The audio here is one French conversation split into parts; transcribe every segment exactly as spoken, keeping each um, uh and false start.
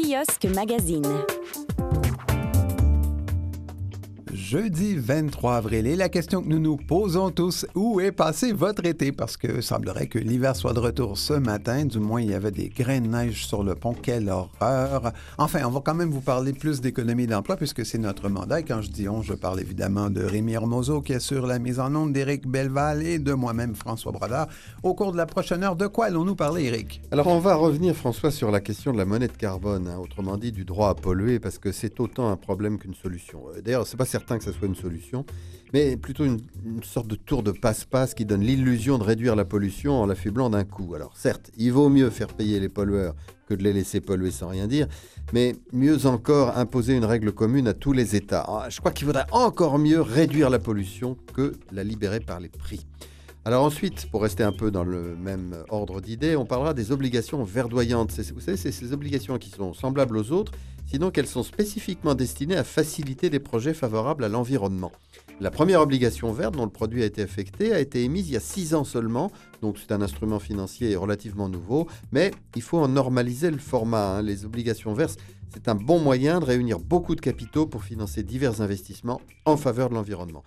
Kiosque Magazine. Jeudi vingt-trois avril, et la question que nous nous posons tous, où est passé votre été? Parce que semblerait que l'hiver soit de retour ce matin, du moins il y avait des grains de neige sur le pont, quelle horreur! Enfin, on va quand même vous parler plus d'économie d'emploi puisque c'est notre mandat, et quand je dis on, je parle évidemment de Rémi Hermoso qui assure la mise en onde, d'Éric Belval et de moi-même, François Brodeur. Au cours de la prochaine heure, de quoi allons-nous parler, Éric? Alors on va revenir, François, sur la question de la monnaie de carbone, hein, autrement dit du droit à polluer, parce que c'est autant un problème qu'une solution. D'ailleurs, c'est pas certain que ce soit une solution, mais plutôt une, une sorte de tour de passe-passe qui donne l'illusion de réduire la pollution en l'affublant d'un coup. Alors certes, il vaut mieux faire payer les pollueurs que de les laisser polluer sans rien dire, mais mieux encore imposer une règle commune à tous les États. Je crois qu'il faudrait encore mieux réduire la pollution que la libérer par les prix. Alors ensuite, pour rester un peu dans le même ordre d'idées, on parlera des obligations verdoyantes. C'est, vous savez, c'est ces obligations qui sont semblables aux autres, sinon qu'elles sont spécifiquement destinées à faciliter des projets favorables à l'environnement. La première obligation verte dont le produit a été affecté a été émise il y a six ans seulement, donc c'est un instrument financier relativement nouveau, mais il faut en normaliser le format. Hein. Les obligations vertes, c'est un bon moyen de réunir beaucoup de capitaux pour financer divers investissements en faveur de l'environnement.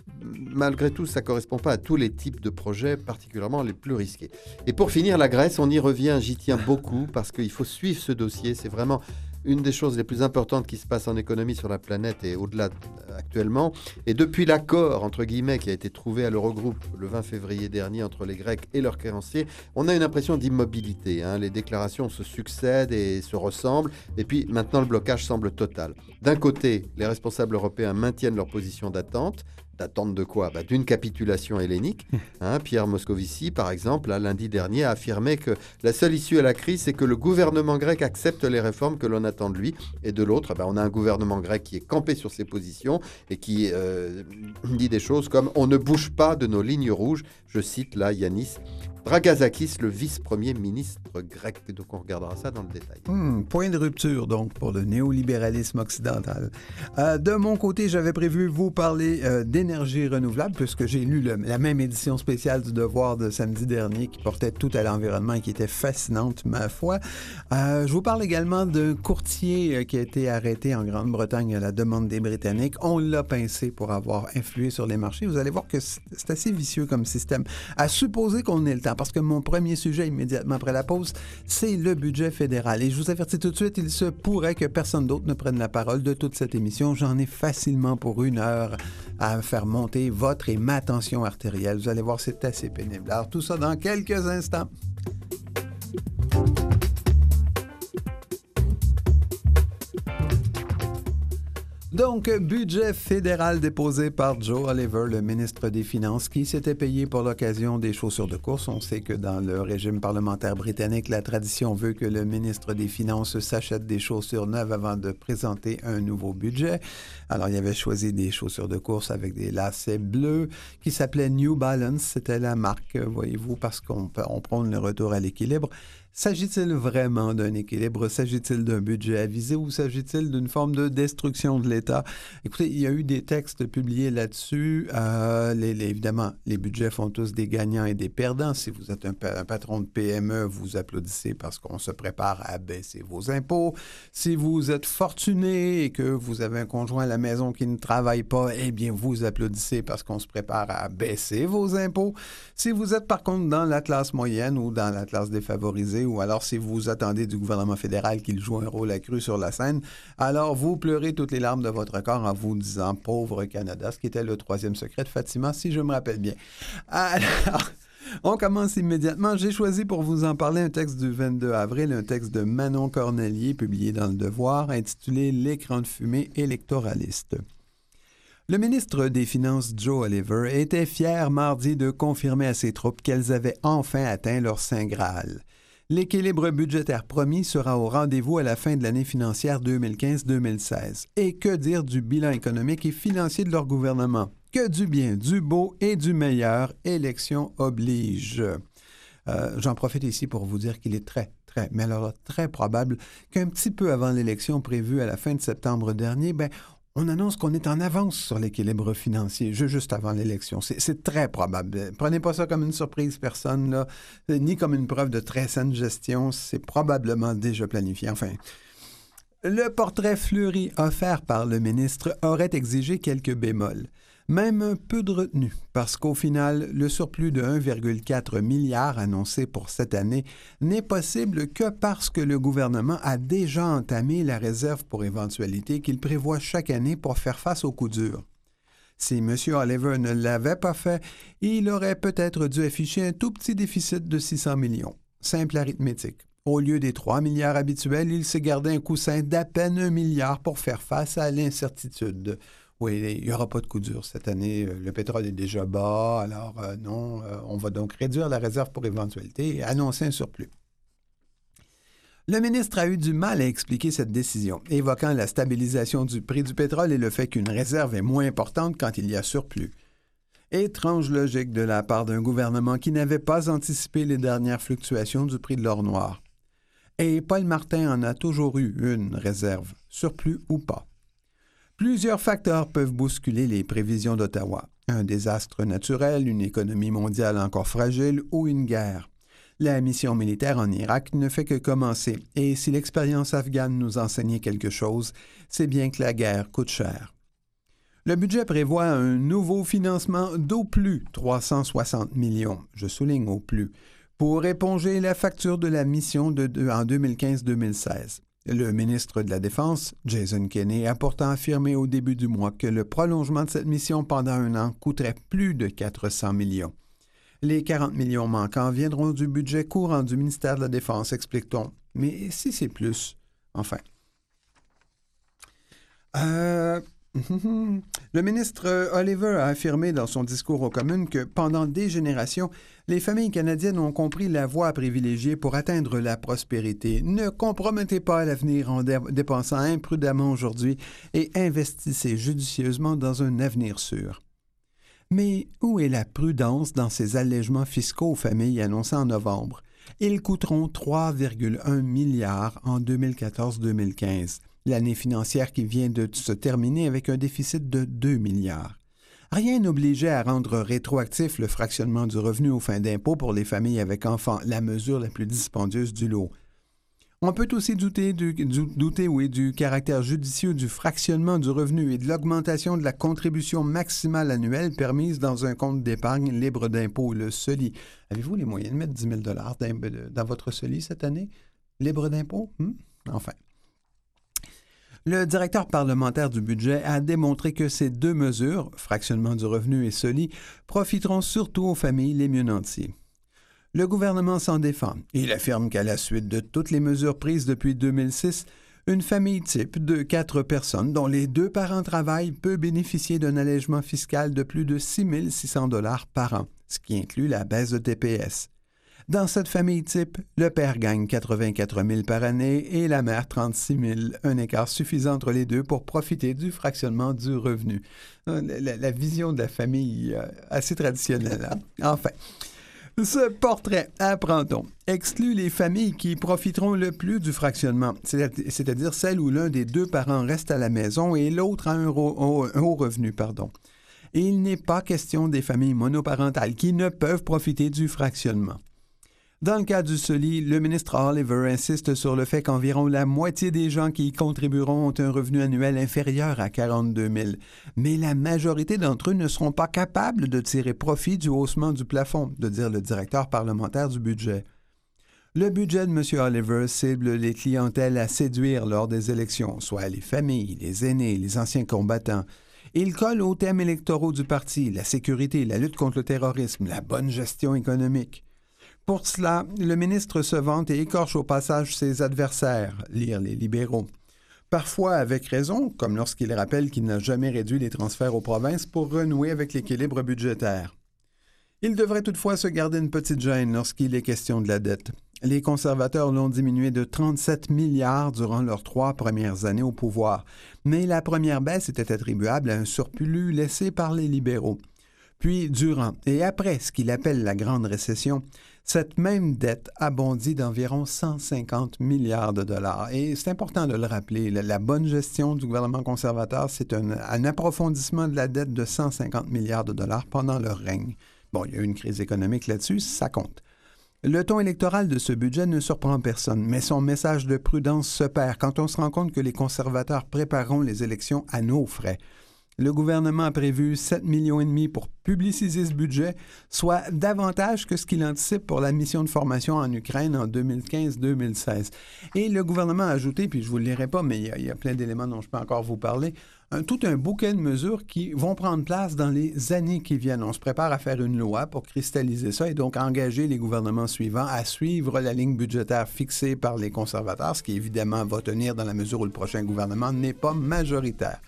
Malgré tout, ça ne correspond pas à tous les types de projets, particulièrement les plus risqués. Et pour finir, la Grèce, on y revient, j'y tiens beaucoup, parce qu'il faut suivre ce dossier. C'est vraiment une des choses les plus importantes qui se passe en économie sur la planète et au-delà euh, actuellement. Et depuis l'accord, entre guillemets, qui a été trouvé à l'Eurogroupe le vingt février dernier entre les Grecs et leurs créanciers, on a une impression d'immobilité. Hein. Les déclarations se succèdent et se ressemblent. Et puis maintenant, le blocage semble total. D'un côté, les responsables européens maintiennent leur position d'attente. D'attente de quoi? bah, D'une capitulation hellénique. Hein, Pierre Moscovici, par exemple, là, lundi dernier, a affirmé que la seule issue à la crise, c'est que le gouvernement grec accepte les réformes que l'on attend de lui. Et de l'autre, bah, on a un gouvernement grec qui est campé sur ses positions et qui euh, dit des choses comme « On ne bouge pas de nos lignes rouges ». Je cite là Yanis Dragazakis, le vice-premier ministre grec. Donc on regardera ça dans le détail. Hmm, point de rupture donc pour le néolibéralisme occidental. Euh, de mon côté, j'avais prévu vous parler euh, d'énergie renouvelable puisque j'ai lu le, la même édition spéciale du Devoir de samedi dernier qui portait tout à l'environnement et qui était fascinante, ma foi. Euh, je vous parle également d'un courtier euh, qui a été arrêté en Grande-Bretagne à la demande des Britanniques. On l'a pincé pour avoir influé sur les marchés. Vous allez voir que c'est assez vicieux comme système. À supposer qu'on ait le temps, parce que mon premier sujet immédiatement après la pause, c'est le budget fédéral. Et je vous avertis tout de suite, il se pourrait que personne d'autre ne prenne la parole de toute cette émission. J'en ai facilement pour une heure à faire monter votre et ma tension artérielle. Vous allez voir, c'est assez pénible. Alors, tout ça dans quelques instants. Donc, budget fédéral déposé par Joe Oliver, le ministre des Finances, qui s'était payé pour l'occasion des chaussures de course. On sait que dans le régime parlementaire britannique, la tradition veut que le ministre des Finances s'achète des chaussures neuves avant de présenter un nouveau budget. Alors, il avait choisi des chaussures de course avec des lacets bleus qui s'appelaient New Balance. C'était la marque, voyez-vous, parce qu'on on prône le retour à l'équilibre. S'agit-il vraiment d'un équilibre? S'agit-il d'un budget avisé ou s'agit-il d'une forme de destruction de l'État? Écoutez, il y a eu des textes publiés là-dessus. Euh, les, les, évidemment, les budgets font tous des gagnants et des perdants. Si vous êtes un, un patron de P M E, vous applaudissez parce qu'on se prépare à baisser vos impôts. Si vous êtes fortuné et que vous avez un conjoint à la maison qui ne travaille pas, eh bien, vous applaudissez parce qu'on se prépare à baisser vos impôts. Si vous êtes, par contre, dans la classe moyenne ou dans la classe défavorisée, ou alors si vous attendez du gouvernement fédéral qu'il joue un rôle accru sur la scène, alors vous pleurez toutes les larmes de votre corps en vous disant « Pauvre Canada », ce qui était le troisième secret de Fatima, si je me rappelle bien. Alors, on commence immédiatement. J'ai choisi pour vous en parler un texte du vingt-deux avril, un texte de Manon Cornelier, publié dans Le Devoir, intitulé « L'écran de fumée électoraliste ». Le ministre des Finances, Joe Oliver, était fier mardi de confirmer à ses troupes qu'elles avaient enfin atteint leur Saint Graal. L'équilibre budgétaire promis sera au rendez-vous à la fin de l'année financière deux mille quinze deux mille seize. Et que dire du bilan économique et financier de leur gouvernement? Que du bien, du beau et du meilleur, élection oblige. Euh, j'en profite ici pour vous dire qu'il est très, très, mais alors très probable qu'un petit peu avant l'élection prévue à la fin de septembre dernier, ben, on annonce qu'on est en avance sur l'équilibre financier, juste avant l'élection. C'est, c'est très probable. Prenez pas ça comme une surprise, personne, là, ni comme une preuve de très saine gestion. C'est probablement déjà planifié. Enfin, Le portrait fleuri offert par le ministre aurait exigé quelques bémols, même un peu de retenue, parce qu'au final, le surplus de un virgule quatre milliard annoncé pour cette année n'est possible que parce que le gouvernement a déjà entamé la réserve pour éventualité qu'il prévoit chaque année pour faire face aux coups durs. Si M. Oliver ne l'avait pas fait, il aurait peut-être dû afficher un tout petit déficit de six cents millions. Simple arithmétique. Au lieu des trois milliards habituels, il s'est gardé un coussin d'à peine un milliard pour faire face à l'incertitude. Oui, il n'y aura pas de coup dur cette année. Le pétrole est déjà bas, alors euh, non, euh, on va donc réduire la réserve pour éventualité et annoncer un surplus. Le ministre a eu du mal à expliquer cette décision, évoquant la stabilisation du prix du pétrole et le fait qu'une réserve est moins importante quand il y a surplus. Étrange logique de la part d'un gouvernement qui n'avait pas anticipé les dernières fluctuations du prix de l'or noir. Et Paul Martin en a toujours eu une réserve, surplus ou pas. Plusieurs facteurs peuvent bousculer les prévisions d'Ottawa. Un désastre naturel, une économie mondiale encore fragile ou une guerre. La mission militaire en Irak ne fait que commencer, et si l'expérience afghane nous enseignait quelque chose, c'est bien que la guerre coûte cher. Le budget prévoit un nouveau financement d'au plus trois cent soixante millions, je souligne au plus, pour éponger la facture de la mission de, de, en deux mille quinze deux mille seize. Le ministre de la Défense, Jason Kenney, a pourtant affirmé au début du mois que le prolongement de cette mission pendant un an coûterait plus de quatre cents millions. Les quarante millions manquants viendront du budget courant du ministère de la Défense, explique-t-on. Mais si c'est plus, enfin. Euh... Le ministre Oliver a affirmé dans son discours aux communes que pendant des générations, les familles canadiennes ont compris la voie à privilégier pour atteindre la prospérité. Ne compromettez pas l'avenir en dé- dépensant imprudemment aujourd'hui et investissez judicieusement dans un avenir sûr. Mais où est la prudence dans ces allègements fiscaux aux familles annoncés en novembre? Ils coûteront trois virgule un milliards en deux mille quatorze deux mille quinze. L'année financière qui vient de se terminer avec un déficit de deux milliards. Rien n'obligeait à rendre rétroactif le fractionnement du revenu aux fins d'impôt pour les familles avec enfants, la mesure la plus dispendieuse du lot. On peut aussi douter, du, du, douter oui, du caractère judicieux du fractionnement du revenu et de l'augmentation de la contribution maximale annuelle permise dans un compte d'épargne libre d'impôt, le S E L I. Avez-vous les moyens de mettre dix mille dollars dans votre S E L I cette année? Libre d'impôt? Hmm? Enfin. Le directeur parlementaire du budget a démontré que ces deux mesures, fractionnement du revenu et S E L I, profiteront surtout aux familles les mieux nanties. Le gouvernement s'en défend. Il affirme qu'à la suite de toutes les mesures prises depuis deux mille six, une famille type de quatre personnes dont les deux parents travaillent peut bénéficier d'un allègement fiscal de plus de six mille six cents dollars par an, ce qui inclut la baisse de T P S. Dans cette famille type, le père gagne quatre-vingt-quatre mille par année et la mère trente-six mille, un écart suffisant entre les deux pour profiter du fractionnement du revenu. La, la, la vision de la famille euh, assez traditionnelle. Hein? Enfin, ce portrait, apprend-on, exclut les familles qui profiteront le plus du fractionnement, c'est-à-dire celles où l'un des deux parents reste à la maison et l'autre a un, ro- un haut revenu. Pardon. Et il n'est pas question des familles monoparentales qui ne peuvent profiter du fractionnement. Dans le cas du S E L I, le ministre Oliver insiste sur le fait qu'environ la moitié des gens qui y contribueront ont un revenu annuel inférieur à quarante-deux mille. Mais la majorité d'entre eux ne seront pas capables de tirer profit du haussement du plafond, de dire le directeur parlementaire du budget. Le budget de M. Oliver cible les clientèles à séduire lors des élections, soit les familles, les aînés, les anciens combattants. Il colle aux thèmes électoraux du parti, la sécurité, la lutte contre le terrorisme, la bonne gestion économique. Pour cela, le ministre se vante et écorche au passage ses adversaires, lire les libéraux. Parfois avec raison, comme lorsqu'il rappelle qu'il n'a jamais réduit les transferts aux provinces pour renouer avec l'équilibre budgétaire. Il devrait toutefois se garder une petite gêne lorsqu'il est question de la dette. Les conservateurs l'ont diminué de trente-sept milliards durant leurs trois premières années au pouvoir, mais la première baisse était attribuable à un surplus laissé par les libéraux. Puis, durant et après ce qu'il appelle la grande récession, cette même dette a bondi d'environ cent cinquante milliards de dollars. Et c'est important de le rappeler, la, la bonne gestion du gouvernement conservateur, c'est un, un approfondissement de la dette de cent cinquante milliards de dollars pendant leur règne. Bon, il y a eu une crise économique là-dessus, ça compte. Le ton électoral de ce budget ne surprend personne, mais son message de prudence se perd quand on se rend compte que les conservateurs prépareront les élections à nos frais. Le gouvernement a prévu sept millions et demi pour publiciser ce budget, soit davantage que ce qu'il anticipe pour la mission de formation en Ukraine en deux mille quinze deux mille seize. Et le gouvernement a ajouté, puis je ne vous le lirai pas, mais il y a, il y a plein d'éléments dont je peux encore vous parler, un, tout un bouquet de mesures qui vont prendre place dans les années qui viennent. On se prépare à faire une loi pour cristalliser ça et donc engager les gouvernements suivants à suivre la ligne budgétaire fixée par les conservateurs, ce qui évidemment va tenir dans la mesure où le prochain gouvernement n'est pas majoritaire.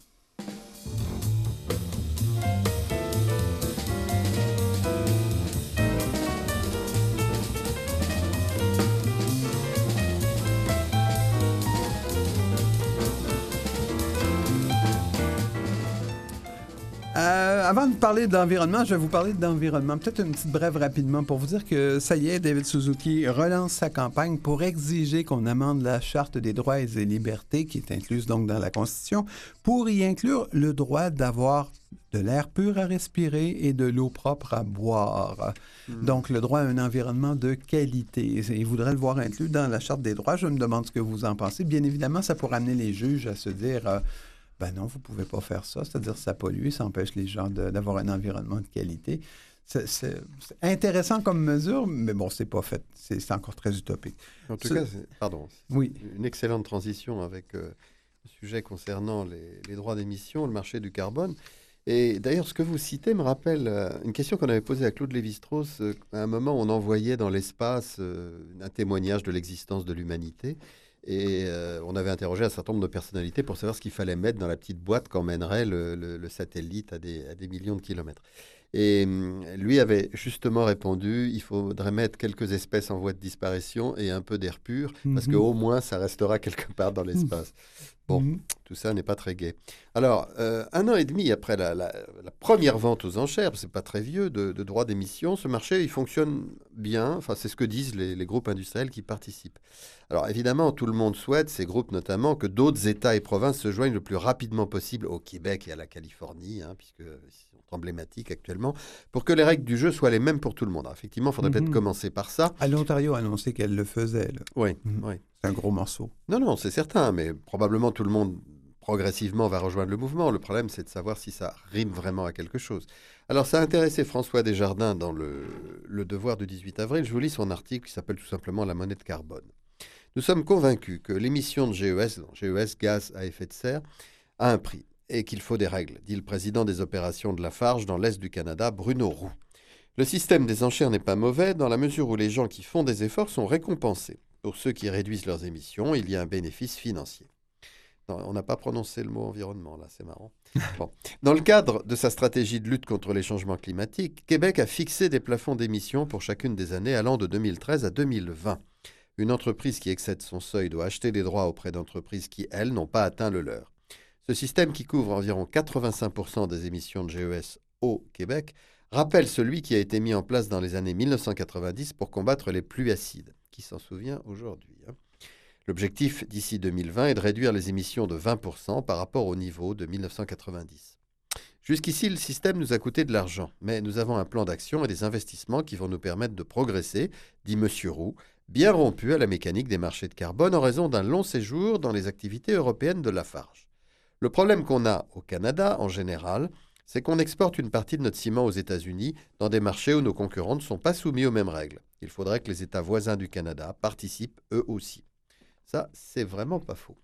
Euh, avant de parler d'environnement, je vais vous parler d'environnement. Peut-être une petite brève rapidement pour vous dire que ça y est, David Suzuki relance sa campagne pour exiger qu'on amende la Charte des droits et des libertés, qui est incluse donc dans la Constitution, pour y inclure le droit d'avoir de l'air pur à respirer et de l'eau propre à boire. Mmh. Donc, le droit à un environnement de qualité. Il voudrait le voir inclus dans la Charte des droits. Je me demande ce que vous en pensez. Bien évidemment, ça pourrait amener les juges à se dire... Euh, ben non, vous ne pouvez pas faire ça. C'est-à-dire ça pollue, ça empêche les gens de, d'avoir un environnement de qualité. C'est, c'est, c'est intéressant comme mesure, mais bon, c'est pas fait. C'est, c'est encore très utopique. En tout c'est... cas, c'est, pardon, c'est oui. une excellente transition avec euh, le sujet concernant les, les droits d'émission, le marché du carbone. Et d'ailleurs, ce que vous citez me rappelle euh, une question qu'on avait posée à Claude Lévi-Strauss euh, à un moment où on envoyait dans l'espace euh, un témoignage de l'existence de l'humanité. Et euh, on avait interrogé un certain nombre de personnalités pour savoir ce qu'il fallait mettre dans la petite boîte qu'emmènerait le, le, le satellite à des, à des millions de kilomètres. Et hum, lui avait justement répondu, il faudrait mettre quelques espèces en voie de disparition et un peu d'air pur, mm-hmm. parce qu'au moins ça restera quelque part dans l'espace. Bon, mm-hmm. tout ça n'est pas très gai. Alors, euh, un an et demi après la, la, la première vente aux enchères, c'est pas très vieux, de, de droits d'émission, ce marché, il fonctionne bien. Enfin, c'est ce que disent les, les groupes industriels qui participent. Alors, évidemment, tout le monde souhaite, ces groupes notamment, que d'autres États et provinces se joignent le plus rapidement possible au Québec et à la Californie, hein, puisque c'est emblématique actuellement, pour que les règles du jeu soient les mêmes pour tout le monde. Alors, effectivement, il faudrait mm-hmm. peut-être commencer par ça. À l'Ontario a annoncé qu'elle le faisait. Là. Oui, mm-hmm. oui. C'est un gros morceau. Non, non, c'est certain, mais probablement tout le monde progressivement va rejoindre le mouvement. Le problème, c'est de savoir si ça rime vraiment à quelque chose. Alors, ça a intéressé François Desjardins dans le, le Devoir du dix-huit avril. Je vous lis son article qui s'appelle tout simplement « La monnaie de carbone ». Nous sommes convaincus que l'émission de G E S, G E S, gaz à effet de serre, a un prix et qu'il faut des règles, dit le président des opérations de Lafarge dans l'Est du Canada, Bruno Roux. Le système des enchères n'est pas mauvais dans la mesure où les gens qui font des efforts sont récompensés. Pour ceux qui réduisent leurs émissions, il y a un bénéfice financier. Non, on n'a pas prononcé le mot environnement, là, c'est marrant. Bon. Dans le cadre de sa stratégie de lutte contre les changements climatiques, Québec a fixé des plafonds d'émissions pour chacune des années allant de deux mille treize à deux mille vingt. Une entreprise qui excède son seuil doit acheter des droits auprès d'entreprises qui, elles, n'ont pas atteint le leur. Ce système, qui couvre environ quatre-vingt-cinq pour cent des émissions de G E S au Québec, rappelle celui qui a été mis en place dans les années mille neuf cent quatre-vingt-dix pour combattre les pluies acides. Qui s'en souvient aujourd'hui, hein? L'objectif d'ici deux mille vingt est de réduire les émissions de vingt pour cent par rapport au niveau de mille neuf cent quatre-vingt-dix. Jusqu'ici, le système nous a coûté de l'argent, mais nous avons un plan d'action et des investissements qui vont nous permettre de progresser, dit M. Roux, bien rompu à la mécanique des marchés de carbone en raison d'un long séjour dans les activités européennes de Lafarge. Le problème qu'on a au Canada, en général, c'est qu'on exporte une partie de notre ciment aux États-Unis dans des marchés où nos concurrents ne sont pas soumis aux mêmes règles. Il faudrait que les États voisins du Canada participent eux aussi. Ça, c'est vraiment pas faux.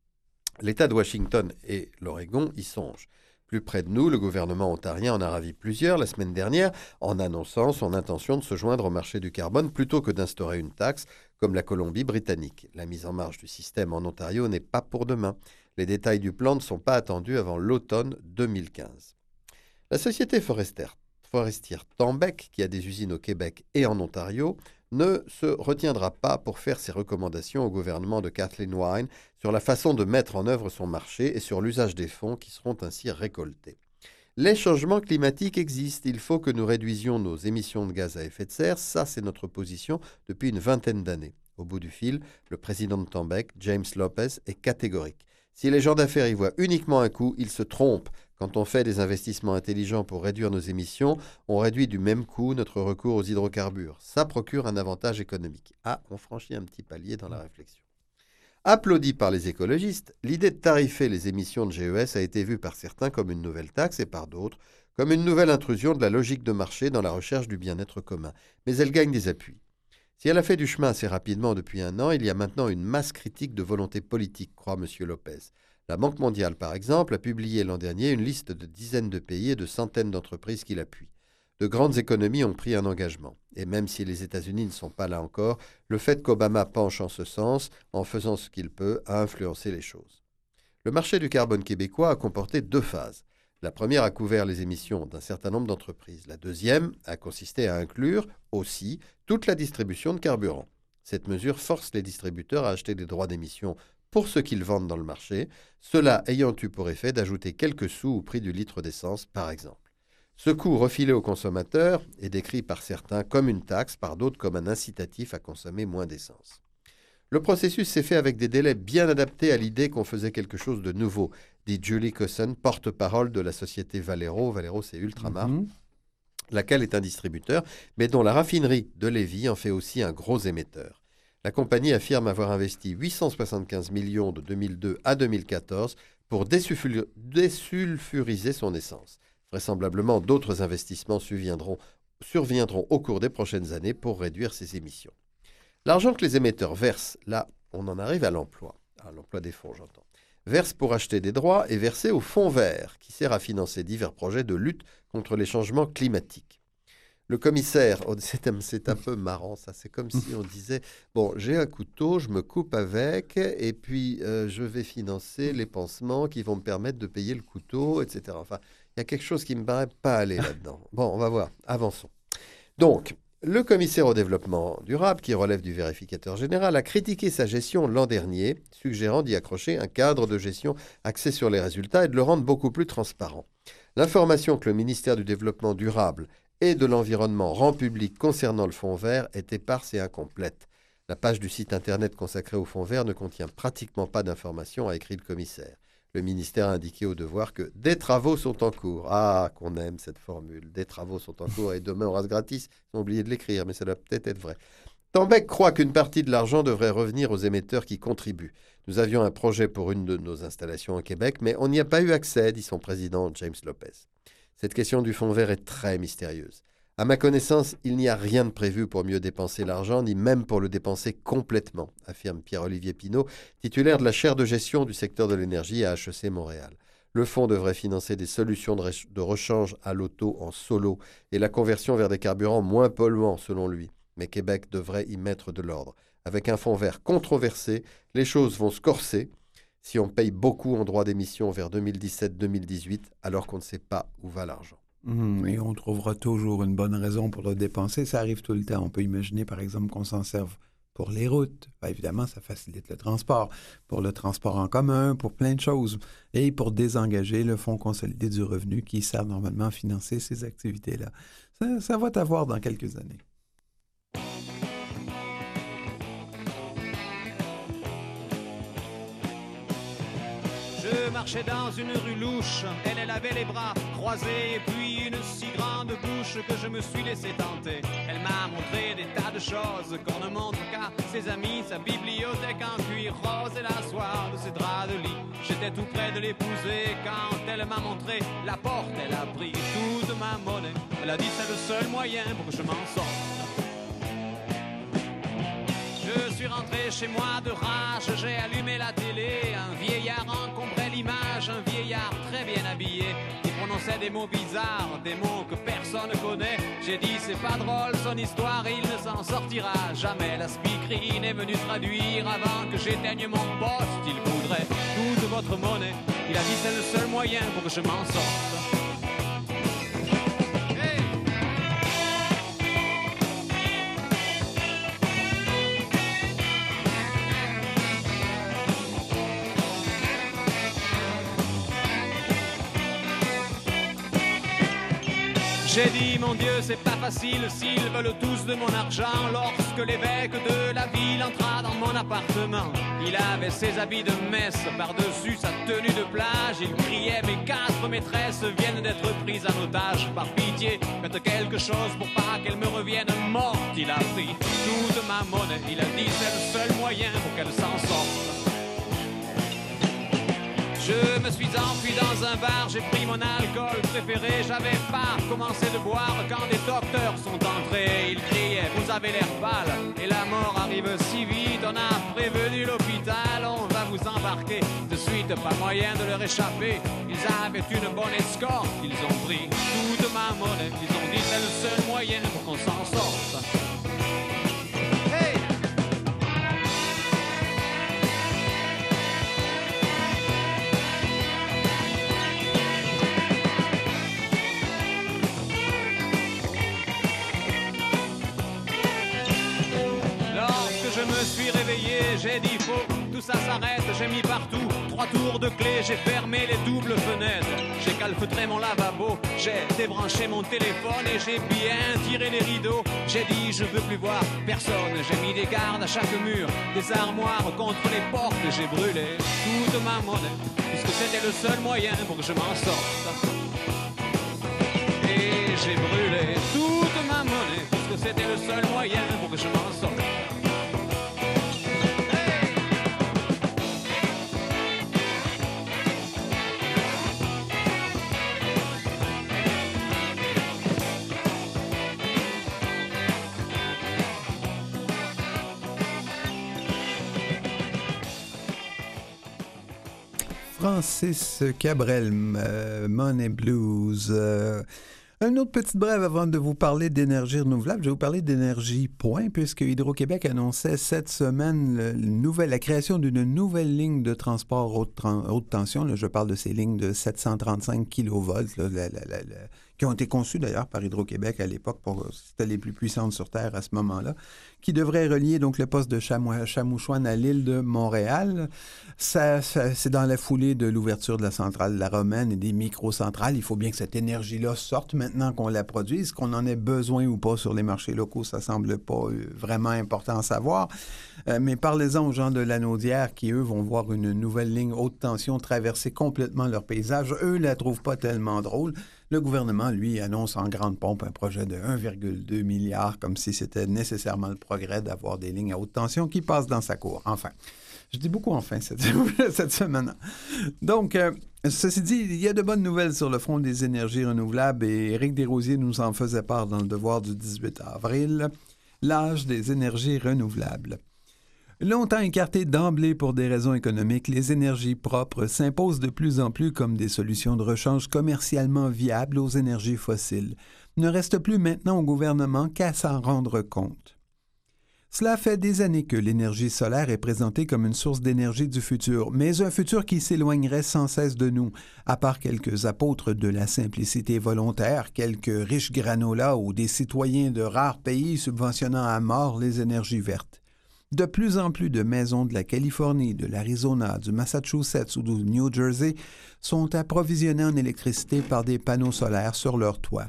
L'État de Washington et l'Oregon y songent. Plus près de nous, le gouvernement ontarien en a ravi plusieurs la semaine dernière en annonçant son intention de se joindre au marché du carbone plutôt que d'instaurer une taxe comme la Colombie-Britannique. La mise en marche du système en Ontario n'est pas pour demain. Les détails du plan ne sont pas attendus avant l'automne deux mille quinze. La société forestière, forestière Tembec, qui a des usines au Québec et en Ontario, ne se retiendra pas pour faire ses recommandations au gouvernement de Kathleen Wynne sur la façon de mettre en œuvre son marché et sur l'usage des fonds qui seront ainsi récoltés. Les changements climatiques existent, il faut que nous réduisions nos émissions de gaz à effet de serre, ça c'est notre position depuis une vingtaine d'années. Au bout du fil, le président de Tembec, James Lopez, est catégorique. Si les gens d'affaires y voient uniquement un coût, ils se trompent, Quand on fait des investissements intelligents pour réduire nos émissions, on réduit du même coup notre recours aux hydrocarbures. Ça procure un avantage économique. Ah, on franchit un petit palier dans la réflexion. Applaudie par les écologistes, l'idée de tarifer les émissions de G E S a été vue par certains comme une nouvelle taxe et par d'autres comme une nouvelle intrusion de la logique de marché dans la recherche du bien-être commun. Mais elle gagne des appuis. Si elle a fait du chemin assez rapidement depuis un an, il y a maintenant une masse critique de volonté politique, croit M. Lopez. La Banque mondiale, par exemple, a publié l'an dernier une liste de dizaines de pays et de centaines d'entreprises qui l'appuient. De grandes économies ont pris un engagement. Et même si les États-Unis ne sont pas là encore, le fait qu'Obama penche en ce sens, en faisant ce qu'il peut, a influencé les choses. Le marché du carbone québécois a comporté deux phases. La première a couvert les émissions d'un certain nombre d'entreprises. La deuxième a consisté à inclure aussi toute la distribution de carburant. Cette mesure force les distributeurs à acheter des droits d'émission pour ce qu'ils vendent dans le marché, cela ayant eu pour effet d'ajouter quelques sous au prix du litre d'essence, par exemple. Ce coût refilé aux consommateurs est décrit par certains comme une taxe, par d'autres comme un incitatif à consommer moins d'essence. Le processus s'est fait avec des délais bien adaptés à l'idée qu'on faisait quelque chose de nouveau, dit Julie Cosson, porte-parole de la société Valero. Valero, c'est Ultramar, mm-hmm. laquelle est un distributeur, mais dont la raffinerie de Lévis en fait aussi un gros émetteur. La compagnie affirme avoir investi huit cent soixante-quinze millions de deux mille deux à deux mille quatorze pour désulfur- désulfuriser son essence. Vraisemblablement, d'autres investissements surviendront, surviendront au cours des prochaines années pour réduire ses émissions. L'argent que les émetteurs versent, là, on en arrive à l'emploi, à l'emploi des fonds, j'entends, versent pour acheter des droits et versé au Fonds vert, qui sert à financer divers projets de lutte contre les changements climatiques. Le commissaire, c'est un, c'est un peu marrant ça, c'est comme si on disait, bon, j'ai un couteau, je me coupe avec, et puis euh, je vais financer les pansements qui vont me permettre de payer le couteau, et cetera. Enfin, il y a quelque chose qui ne me paraît pas aller là-dedans. Bon, on va voir, avançons. Donc, le commissaire au développement durable, qui relève du vérificateur général, a critiqué sa gestion l'an dernier, suggérant d'y accrocher un cadre de gestion axé sur les résultats et de le rendre beaucoup plus transparent. L'information que le ministère du Développement durable et de l'Environnement rend publique concernant le Fonds vert est éparse et incomplète. La page du site Internet consacrée au Fonds vert ne contient pratiquement pas d'informations, a écrit le commissaire. Le ministère a indiqué au devoir que des travaux sont en cours. Ah, qu'on aime cette formule. Des travaux sont en cours et demain on rase gratis. Ils ont oublié de l'écrire, mais ça doit peut-être être vrai. Tembec croit qu'une partie de l'argent devrait revenir aux émetteurs qui contribuent. Nous avions un projet pour une de nos installations au Québec, mais on n'y a pas eu accès, dit son président James Lopez. Cette question du Fonds vert est très mystérieuse. À ma connaissance, il n'y a rien de prévu pour mieux dépenser l'argent, ni même pour le dépenser complètement, affirme Pierre-Olivier Pinault, titulaire de la chaire de gestion du secteur de l'énergie à H E C Montréal. Le fonds devrait financer des solutions de, re- de rechange à l'auto en solo et la conversion vers des carburants moins polluants, selon lui. Mais Québec devrait y mettre de l'ordre. Avec un fonds vert controversé, les choses vont se corser si on paye beaucoup en droits d'émission vers deux mille dix-sept deux mille dix-huit, alors qu'on ne sait pas où va l'argent. Mmh, et on trouvera toujours une bonne raison pour le dépenser. Ça arrive tout le temps. On peut imaginer, par exemple, qu'on s'en serve pour les routes. Bien, évidemment, ça facilite le transport. Pour le transport en commun, pour plein de choses. Et pour désengager le Fonds consolidé du revenu qui sert normalement à financer ces activités-là. Ça, ça va t'avoir dans quelques années. Je marchais dans une rue louche, elle, elle avait les bras croisés et puis une si grande bouche que je me suis laissé tenter. Elle m'a montré des tas de choses qu'on ne montre qu'à ses amis, sa bibliothèque en cuir rose et la soie de ses draps de lit. J'étais tout près de l'épouser quand elle m'a montré la porte, elle a pris toute ma monnaie. Elle a dit c'est le seul moyen pour que je m'en sorte. Je suis rentré chez moi de rage, j'ai allumé la télé. Un vieillard encombrait l'image, un vieillard très bien habillé. Il prononçait des mots bizarres, des mots que personne ne connaît. J'ai dit c'est pas drôle son histoire, il ne s'en sortira jamais. La speakerine est venue traduire avant que j'éteigne mon poste. Il voudrait toute votre monnaie, il a dit c'est le seul moyen pour que je m'en sorte. J'ai dit, mon Dieu, c'est pas facile s'ils veulent tous de mon argent. Lorsque l'évêque de la ville entra dans mon appartement, il avait ses habits de messe par-dessus sa tenue de plage. Il criait, mais casse votre maîtresse vienne d'être prise en otage. Par pitié, faites quelque chose pour pas qu'elle me revienne morte. Il a pris toute ma monnaie, il a dit c'est le seul moyen pour qu'elle s'en sorte. Je me suis enfui dans un bar, j'ai pris mon alcool préféré. J'avais pas commencé de boire quand des docteurs sont entrés. Ils criaient, vous avez l'air pâle et la mort arrive si vite. On a prévenu l'hôpital, on va vous embarquer de suite, pas moyen de leur échapper. Ils avaient une bonne escorte, ils ont pris toute ma monnaie. Ils ont dit c'est le seul moyen pour qu'on s'en sorte. Hey! Je me suis réveillé, j'ai dit faux, tout ça s'arrête, j'ai mis partout trois tours de clé, j'ai fermé les doubles fenêtres, j'ai calfeutré mon lavabo, j'ai débranché mon téléphone et j'ai bien tiré les rideaux. J'ai dit je veux plus voir personne, j'ai mis des gardes à chaque mur, des armoires contre les portes et j'ai brûlé toute ma monnaie, puisque c'était le seul moyen pour que je m'en sorte. Et j'ai brûlé toute ma monnaie, puisque c'était le seul moyen pour que je m'en sorte. Francis Cabrel, euh, Money Blues. Euh, une autre petite brève avant de vous parler d'énergie renouvelable. Je vais vous parler d'énergie point, puisque Hydro-Québec annonçait cette semaine le, le nouvel, la création d'une nouvelle ligne de transport haute, haute tension. Là, je parle de ces lignes de sept cent trente-cinq kilovolts, là, la, la, la, la, qui ont été conçues d'ailleurs par Hydro-Québec à l'époque, pour, c'était les plus puissantes sur Terre à ce moment-là, qui devraient relier donc le poste de Chamou- Chamouchouane à l'île de Montréal. Ça, ça, c'est dans la foulée de l'ouverture de la centrale La Romaine et des microcentrales. Il faut bien que cette énergie-là sorte maintenant qu'on la produise. Qu'on en ait besoin ou pas sur les marchés locaux, ça semble pas vraiment important à savoir. Euh, mais parlez-en aux gens de Lanaudière qui, eux, vont voir une nouvelle ligne haute tension traverser complètement leur paysage. Eux la trouvent pas tellement drôle. Le gouvernement, lui, annonce en grande pompe un projet de un virgule deux milliard, comme si c'était nécessairement le progrès d'avoir des lignes à haute tension qui passent dans sa cour. Enfin, je dis beaucoup enfin cette, cette semaine. Donc, euh, ceci dit, il y a de bonnes nouvelles sur le front des énergies renouvelables et Éric Desrosiers nous en faisait part dans le Devoir du dix-huit avril, l'âge des énergies renouvelables. Longtemps écartées d'emblée pour des raisons économiques, les énergies propres s'imposent de plus en plus comme des solutions de rechange commercialement viables aux énergies fossiles. Ne reste plus maintenant au gouvernement qu'à s'en rendre compte. Cela fait des années que l'énergie solaire est présentée comme une source d'énergie du futur, mais un futur qui s'éloignerait sans cesse de nous, à part quelques apôtres de la simplicité volontaire, quelques riches granolas ou des citoyens de rares pays subventionnant à mort les énergies vertes. De plus en plus de maisons de la Californie, de l'Arizona, du Massachusetts ou du New Jersey sont approvisionnées en électricité par des panneaux solaires sur leur toit.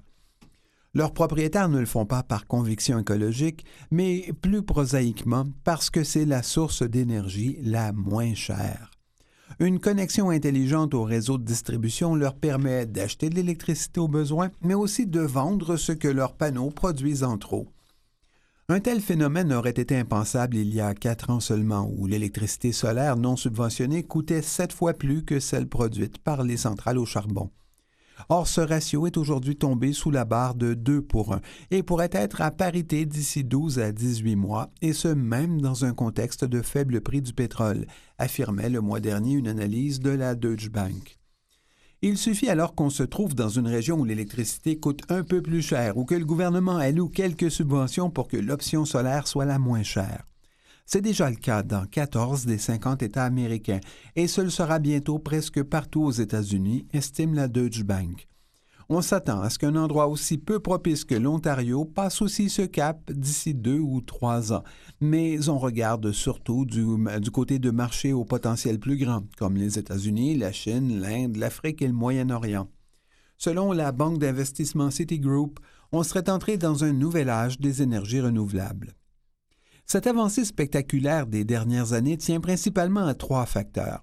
Leurs propriétaires ne le font pas par conviction écologique, mais plus prosaïquement parce que c'est la source d'énergie la moins chère. Une connexion intelligente au réseau de distribution leur permet d'acheter de l'électricité au besoin, mais aussi de vendre ce que leurs panneaux produisent en trop. Un tel phénomène aurait été impensable il y a quatre ans seulement, où l'électricité solaire non subventionnée coûtait sept fois plus que celle produite par les centrales au charbon. Or, ce ratio est aujourd'hui tombé sous la barre de deux pour un et pourrait être à parité d'ici douze à dix-huit mois, et ce même dans un contexte de faible prix du pétrole, affirmait le mois dernier une analyse de la Deutsche Bank. Il suffit alors qu'on se trouve dans une région où l'électricité coûte un peu plus cher ou que le gouvernement alloue quelques subventions pour que l'option solaire soit la moins chère. C'est déjà le cas dans quatorze des cinquante États américains et ce le sera bientôt presque partout aux États-Unis, estime la Deutsche Bank. On s'attend à ce qu'un endroit aussi peu propice que l'Ontario passe aussi ce cap d'ici deux ou trois ans, mais on regarde surtout du, du côté de marchés au potentiel plus grand, comme les États-Unis, la Chine, l'Inde, l'Afrique et le Moyen-Orient. Selon la banque d'investissement Citigroup, on serait entré dans un nouvel âge des énergies renouvelables. Cette avancée spectaculaire des dernières années tient principalement à trois facteurs.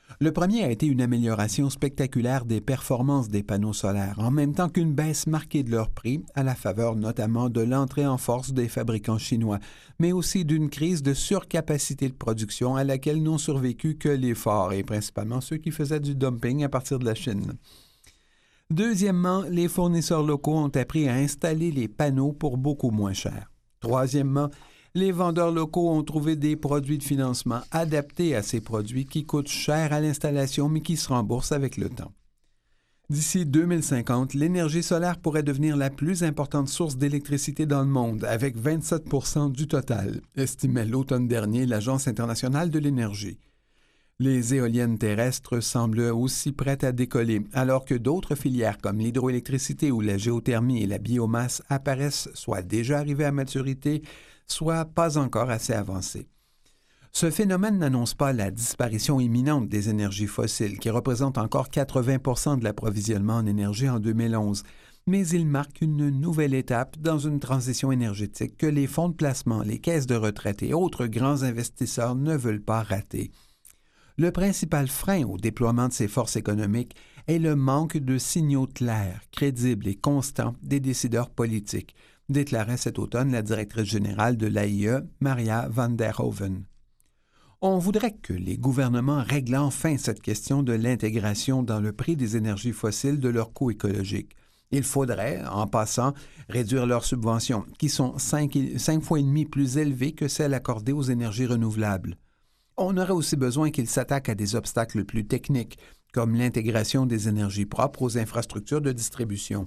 Le premier a été une amélioration spectaculaire des performances des panneaux solaires, en même temps qu'une baisse marquée de leur prix, à la faveur notamment de l'entrée en force des fabricants chinois, mais aussi d'une crise de surcapacité de production à laquelle n'ont survécu que les forts, et principalement ceux qui faisaient du dumping à partir de la Chine. Deuxièmement, les fournisseurs locaux ont appris à installer les panneaux pour beaucoup moins cher. Troisièmement, les vendeurs locaux ont trouvé des produits de financement adaptés à ces produits qui coûtent cher à l'installation mais qui se remboursent avec le temps. D'ici deux mille cinquante, l'énergie solaire pourrait devenir la plus importante source d'électricité dans le monde, avec vingt-sept pour cent du total, estimait l'automne dernier l'Agence internationale de l'énergie. Les éoliennes terrestres semblent aussi prêtes à décoller, alors que d'autres filières comme l'hydroélectricité ou la géothermie et la biomasse apparaissent soit déjà arrivées à maturité, soit pas encore assez avancées. Ce phénomène n'annonce pas la disparition imminente des énergies fossiles, qui représentent encore quatre-vingts pour cent de l'approvisionnement en énergie en deux mille onze, mais il marque une nouvelle étape dans une transition énergétique que les fonds de placement, les caisses de retraite et autres grands investisseurs ne veulent pas rater. Le principal frein au déploiement de ces forces économiques est le manque de signaux clairs, crédibles et constants des décideurs politiques, déclarait cet automne la directrice générale de l'A I E, Maria van der Hoeven. On voudrait que les gouvernements règlent enfin cette question de l'intégration dans le prix des énergies fossiles de leur coût écologique. Il faudrait, en passant, réduire leurs subventions, qui sont cinq, cinq fois et demi plus élevées que celles accordées aux énergies renouvelables. On aurait aussi besoin qu'ils s'attaquent à des obstacles plus techniques, comme l'intégration des énergies propres aux infrastructures de distribution.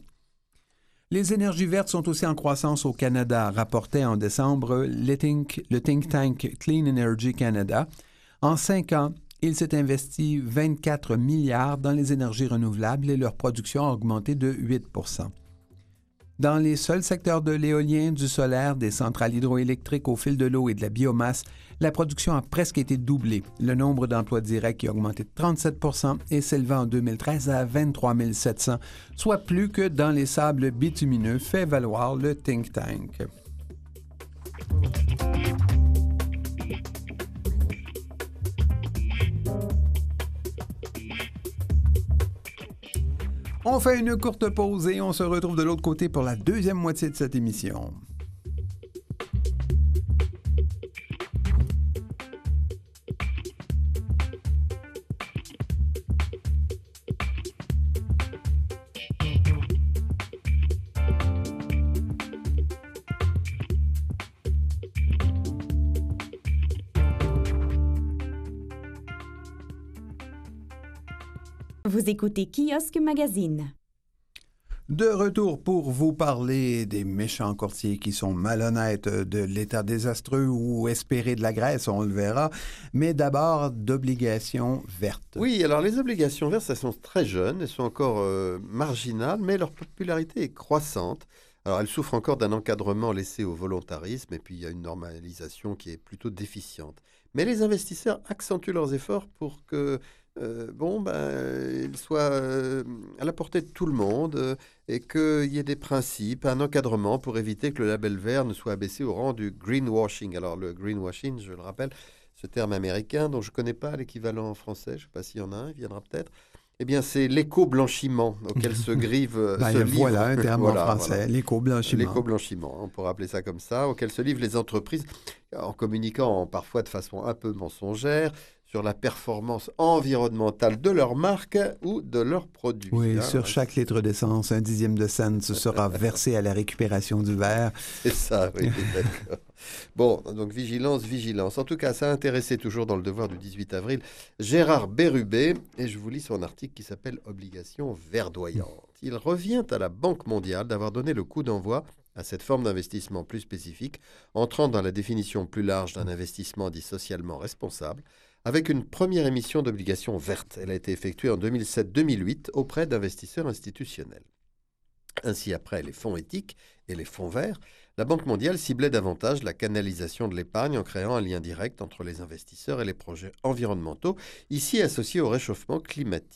Les énergies vertes sont aussi en croissance au Canada, rapportait en décembre le think, le think tank Clean Energy Canada. En cinq ans, il s'est investi vingt-quatre milliards dans les énergies renouvelables et leur production a augmenté de huit pour cent. Dans les seuls secteurs de l'éolien, du solaire, des centrales hydroélectriques au fil de l'eau et de la biomasse, la production a presque été doublée. Le nombre d'emplois directs a augmenté de trente-sept pour cent et s'élevant en deux mille treize à vingt-trois mille sept cents, soit plus que dans les sables bitumineux, fait valoir le think tank. On fait une courte pause et on se retrouve de l'autre côté pour la deuxième moitié de cette émission. Vous écoutez Kiosque Magazine. De retour pour vous parler des méchants courtiers qui sont malhonnêtes, de l'état désastreux ou espéré de la Grèce, on le verra, mais d'abord d'obligations vertes. Oui, alors les obligations vertes, elles sont très jeunes, elles sont encore euh, marginales, mais leur popularité est croissante. Alors elles souffrent encore d'un encadrement laissé au volontarisme et puis il y a une normalisation qui est plutôt déficiente. Mais les investisseurs accentuent leurs efforts pour que Euh, bon, ben, il soit euh, à la portée de tout le monde euh, et qu'il y ait des principes, un encadrement pour éviter que le label vert ne soit abaissé au rang du greenwashing. Alors, le greenwashing, je le rappelle, ce terme américain dont je ne connais pas l'équivalent en français, je ne sais pas s'il y en a un, il viendra peut-être. Eh bien, c'est l'éco-blanchiment auquel se grive ben, ce livre. Voilà Voilà un terme voilà, en français, voilà. l'éco-blanchiment. L'éco-blanchiment, on pourrait appeler ça comme ça, auquel se livrent les entreprises en communiquant parfois de façon un peu mensongère sur la performance environnementale de leur marque ou de leurs produits. Oui, hein, sur ouais. chaque litre d'essence, un dixième de cent sera versé à la récupération du verre. C'est ça, oui, d'accord. Bon, donc vigilance, vigilance. En tout cas, ça a intéressé toujours dans le Devoir du dix-huit avril Gérard Bérubé, et je vous lis son article qui s'appelle « Obligations verdoyantes ». Il revient à la Banque mondiale d'avoir donné le coup d'envoi à cette forme d'investissement plus spécifique, entrant dans la définition plus large d'un investissement dit socialement responsable, avec une première émission d'obligations vertes. Elle a été effectuée en deux mille sept deux mille huit auprès d'investisseurs institutionnels. Ainsi, après les fonds éthiques et les fonds verts, la Banque mondiale ciblait davantage la canalisation de l'épargne en créant un lien direct entre les investisseurs et les projets environnementaux, ici associés au réchauffement climatique.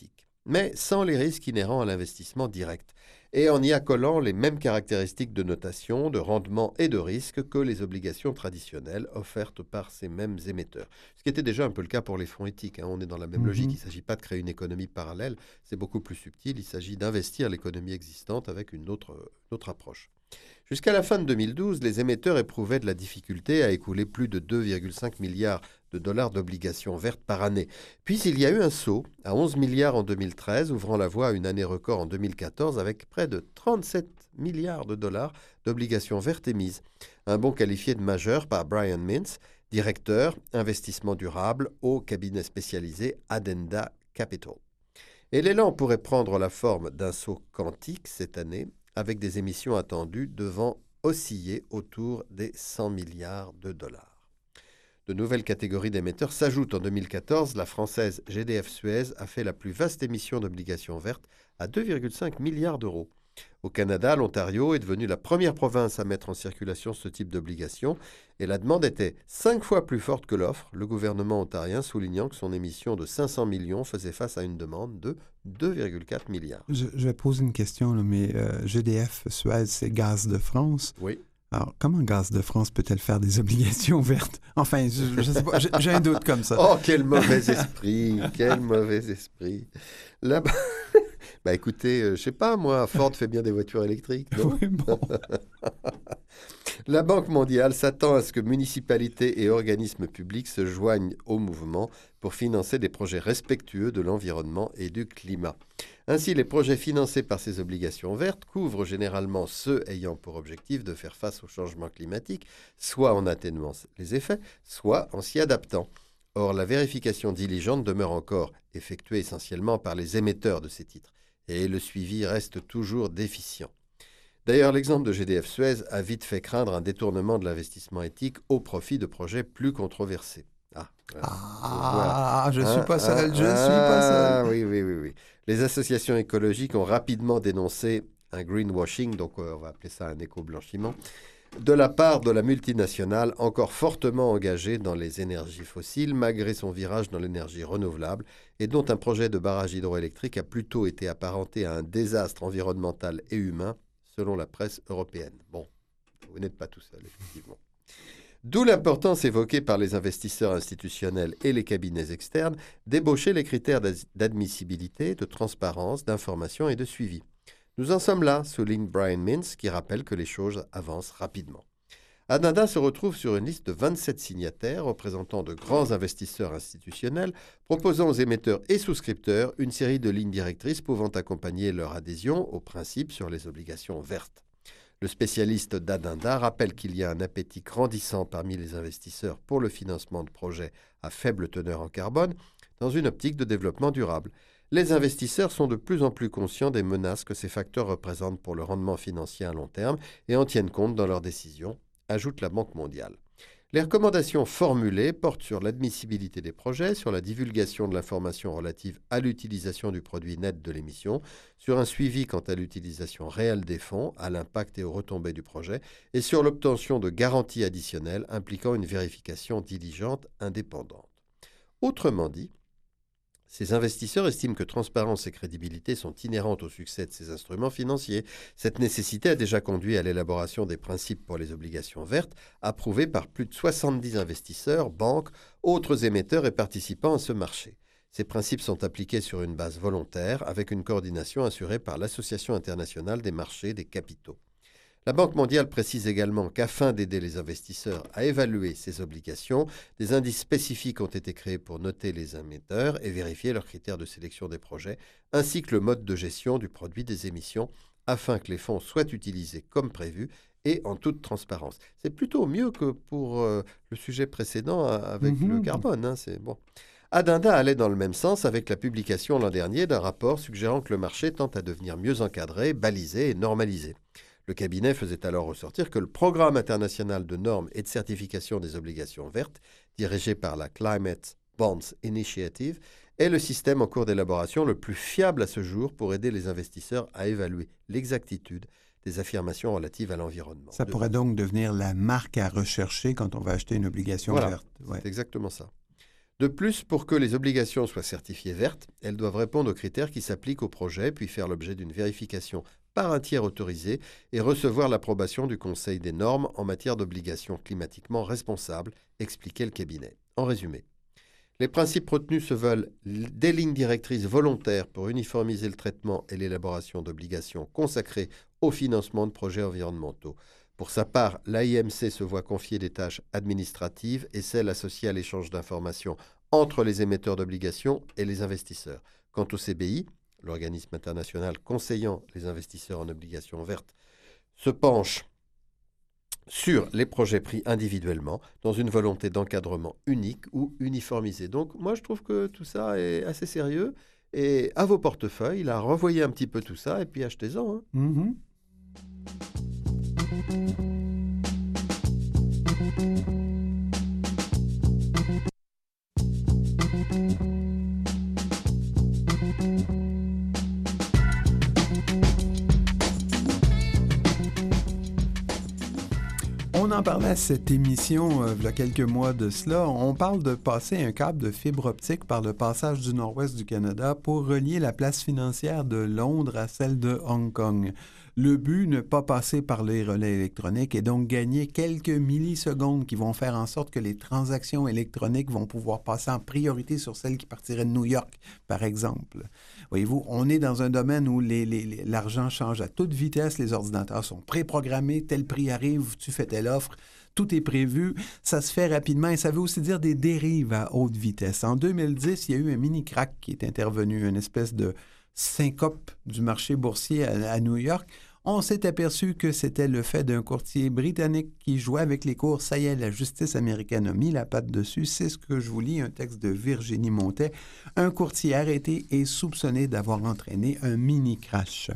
mais sans les risques inhérents à l'investissement direct, et en y accolant les mêmes caractéristiques de notation, de rendement et de risque que les obligations traditionnelles offertes par ces mêmes émetteurs. Ce qui était déjà un peu le cas pour les fonds éthiques. Hein. On est dans la même Mhm. logique. Il ne s'agit pas de créer une économie parallèle, c'est beaucoup plus subtil. Il s'agit d'investir l'économie existante avec une autre, une autre approche. Jusqu'à la fin de deux mille douze, les émetteurs éprouvaient de la difficulté à écouler plus de deux virgule cinq milliards de dollars d'obligations vertes par année. Puis il y a eu un saut à onze milliards en deux mille treize, ouvrant la voie à une année record en deux mille quatorze avec près de trente-sept milliards de dollars d'obligations vertes émises. Un bond qualifié de majeur par Brian Mintz, directeur investissement durable au cabinet spécialisé Addenda Capital. Et l'élan pourrait prendre la forme d'un saut quantique cette année, avec des émissions attendues devant osciller autour des cent milliards de dollars. De nouvelles catégories d'émetteurs s'ajoutent. En deux mille quatorze, la française G D F Suez a fait la plus vaste émission d'obligations vertes à deux virgule cinq milliards d'euros. Au Canada, l'Ontario est devenue la première province à mettre en circulation ce type d'obligations et la demande était cinq fois plus forte que l'offre, le gouvernement ontarien soulignant que son émission de cinq cents millions faisait face à une demande de deux virgule quatre milliards. Je, je vais poser une question, là, mais euh, G D F Suez, c'est Gaz de France. Oui. Alors, comment Gaz de France peut-elle faire des obligations vertes? Enfin, je ne sais pas, j'ai, j'ai un doute comme ça. Oh, quel mauvais esprit, quel mauvais esprit. Là-bas... Bah écoutez, euh, je sais pas, moi, Ford fait bien des voitures électriques, non? Oui, bon. La Banque mondiale s'attend à ce que municipalités et organismes publics se joignent au mouvement pour financer des projets respectueux de l'environnement et du climat. Ainsi, les projets financés par ces obligations vertes couvrent généralement ceux ayant pour objectif de faire face au changement climatique, soit en atténuant les effets, soit en s'y adaptant. Or, la vérification diligente demeure encore effectuée essentiellement par les émetteurs de ces titres, et le suivi reste toujours déficient. D'ailleurs, l'exemple de G D F Suez a vite fait craindre un détournement de l'investissement éthique au profit de projets plus controversés. Ah, voilà. Ah, je ne Hein, suis pas seul, hein, je ne ah, suis pas seul. Oui, oui, oui, oui. Les associations écologiques ont rapidement dénoncé un greenwashing, donc euh, on va appeler ça un éco-blanchiment, de la part de la multinationale encore fortement engagée dans les énergies fossiles, malgré son virage dans l'énergie renouvelable, et dont un projet de barrage hydroélectrique a plutôt été apparenté à un désastre environnemental et humain, selon la presse européenne. Bon, vous n'êtes pas tout seul, effectivement. D'où l'importance évoquée par les investisseurs institutionnels et les cabinets externes d'ébaucher les critères d'admissibilité, de transparence, d'information et de suivi. Nous en sommes là, souligne Brian Mintz, qui rappelle que les choses avancent rapidement. Addenda se retrouve sur une liste de vingt-sept signataires représentant de grands investisseurs institutionnels, proposant aux émetteurs et souscripteurs une série de lignes directrices pouvant accompagner leur adhésion aux principes sur les obligations vertes. Le spécialiste d'Addenda rappelle qu'il y a un appétit grandissant parmi les investisseurs pour le financement de projets à faible teneur en carbone dans une optique de développement durable. Les investisseurs sont de plus en plus conscients des menaces que ces facteurs représentent pour le rendement financier à long terme et en tiennent compte dans leurs décisions, ajoute la Banque mondiale. Les recommandations formulées portent sur l'admissibilité des projets, sur la divulgation de l'information relative à l'utilisation du produit net de l'émission, sur un suivi quant à l'utilisation réelle des fonds, à l'impact et aux retombées du projet, et sur l'obtention de garanties additionnelles impliquant une vérification diligente indépendante. Autrement dit, ces investisseurs estiment que transparence et crédibilité sont inhérentes au succès de ces instruments financiers. Cette nécessité a déjà conduit à l'élaboration des principes pour les obligations vertes, approuvés par plus de soixante-dix investisseurs, banques, autres émetteurs et participants à ce marché. Ces principes sont appliqués sur une base volontaire, avec une coordination assurée par l'Association internationale des marchés des capitaux. La Banque mondiale précise également qu'afin d'aider les investisseurs à évaluer ces obligations, des indices spécifiques ont été créés pour noter les émetteurs et vérifier leurs critères de sélection des projets, ainsi que le mode de gestion du produit des émissions, afin que les fonds soient utilisés comme prévu et en toute transparence. C'est plutôt mieux que pour euh, le sujet précédent avec mmh. le carbone. Hein, c'est bon. Addenda allait dans le même sens avec la publication l'an dernier d'un rapport suggérant que le marché tend à devenir mieux encadré, balisé et normalisé. Le cabinet faisait alors ressortir que le Programme international de normes et de certification des obligations vertes, dirigé par la Climate Bonds Initiative, est le système en cours d'élaboration le plus fiable à ce jour pour aider les investisseurs à évaluer l'exactitude des affirmations relatives à l'environnement. Ça pourrait donc devenir la marque à rechercher quand on va acheter une obligation voilà, verte. Ouais. C'est exactement ça. De plus, pour que les obligations soient certifiées vertes, elles doivent répondre aux critères qui s'appliquent au projet, puis faire l'objet d'une vérification par un tiers autorisé et recevoir l'approbation du Conseil des normes en matière d'obligations climatiquement responsables, expliquait le cabinet. En résumé, les principes retenus se veulent des lignes directrices volontaires pour uniformiser le traitement et l'élaboration d'obligations consacrées au financement de projets environnementaux. Pour sa part, l'A I M C se voit confier des tâches administratives et celles associées à l'échange d'informations entre les émetteurs d'obligations et les investisseurs. Quant au C B I, l'organisme international conseillant les investisseurs en obligations vertes, se penche sur les projets pris individuellement dans une volonté d'encadrement unique ou uniformisé. Donc moi je trouve que tout ça est assez sérieux et à vos portefeuilles, là, revoyez un petit peu tout ça et puis achetez-en. Hein. Mm-hmm. On en parlait à cette émission euh, il y a quelques mois de cela. On parle de passer un câble de fibre optique par le passage du nord-ouest du Canada pour relier la place financière de Londres à celle de Hong Kong. Le but, ne pas passer par les relais électroniques et donc gagner quelques millisecondes qui vont faire en sorte que les transactions électroniques vont pouvoir passer en priorité sur celles qui partiraient de New York, par exemple. Voyez-vous, on est dans un domaine où les, les, les, l'argent change à toute vitesse, les ordinateurs sont préprogrammés, tel prix arrive, tu fais telle offre, tout est prévu, ça se fait rapidement et ça veut aussi dire des dérives à haute vitesse. En deux mille dix, il y a eu un mini-crack qui est intervenu, une espèce de syncope du marché boursier à, à New York. On s'est aperçu que c'était le fait d'un courtier britannique qui jouait avec les cours. Ça y est, la justice américaine a mis la patte dessus. C'est ce que je vous lis, un texte de Virginie Montet. Un courtier arrêté et soupçonné d'avoir entraîné un mini-crash.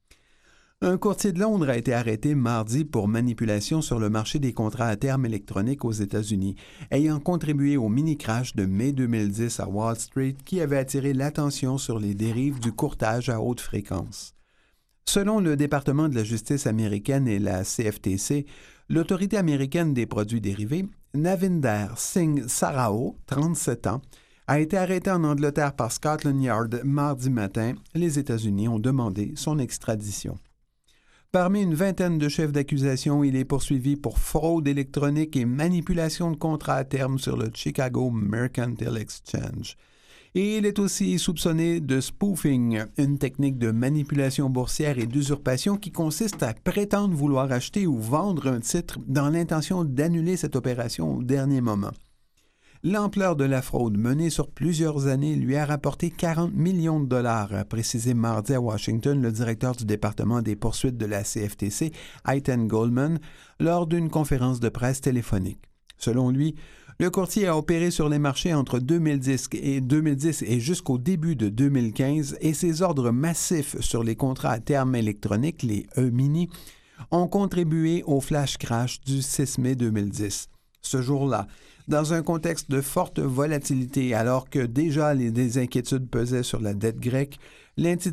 Un courtier de Londres a été arrêté mardi pour manipulation sur le marché des contrats à terme électroniques aux États-Unis, ayant contribué au mini-crash de mai deux mille dix à Wall Street qui avait attiré l'attention sur les dérives du courtage à haute fréquence. Selon le département de la justice américaine et la C F T C, l'autorité américaine des produits dérivés, Navinder Singh Sarao, trente-sept ans, a été arrêté en Angleterre par Scotland Yard mardi matin. Les États-Unis ont demandé son extradition. Parmi une vingtaine de chefs d'accusation, il est poursuivi pour fraude électronique et manipulation de contrats à terme sur le Chicago Mercantile Exchange. Et il est aussi soupçonné de spoofing, une technique de manipulation boursière et d'usurpation qui consiste à prétendre vouloir acheter ou vendre un titre dans l'intention d'annuler cette opération au dernier moment. L'ampleur de la fraude menée sur plusieurs années lui a rapporté quarante millions de dollars, a précisé mardi à Washington le directeur du département des poursuites de la C F T C, Eitan Goldman, lors d'une conférence de presse téléphonique. Selon lui, le courtier a opéré sur les marchés entre deux mille dix et, deux mille dix et jusqu'au début de deux mille quinze et ses ordres massifs sur les contrats à terme électroniques, les E-mini, ont contribué au flash crash du six mai deux mille dix. Ce jour-là, dans un contexte de forte volatilité, alors que déjà les, des inquiétudes pesaient sur la dette grecque, l'indice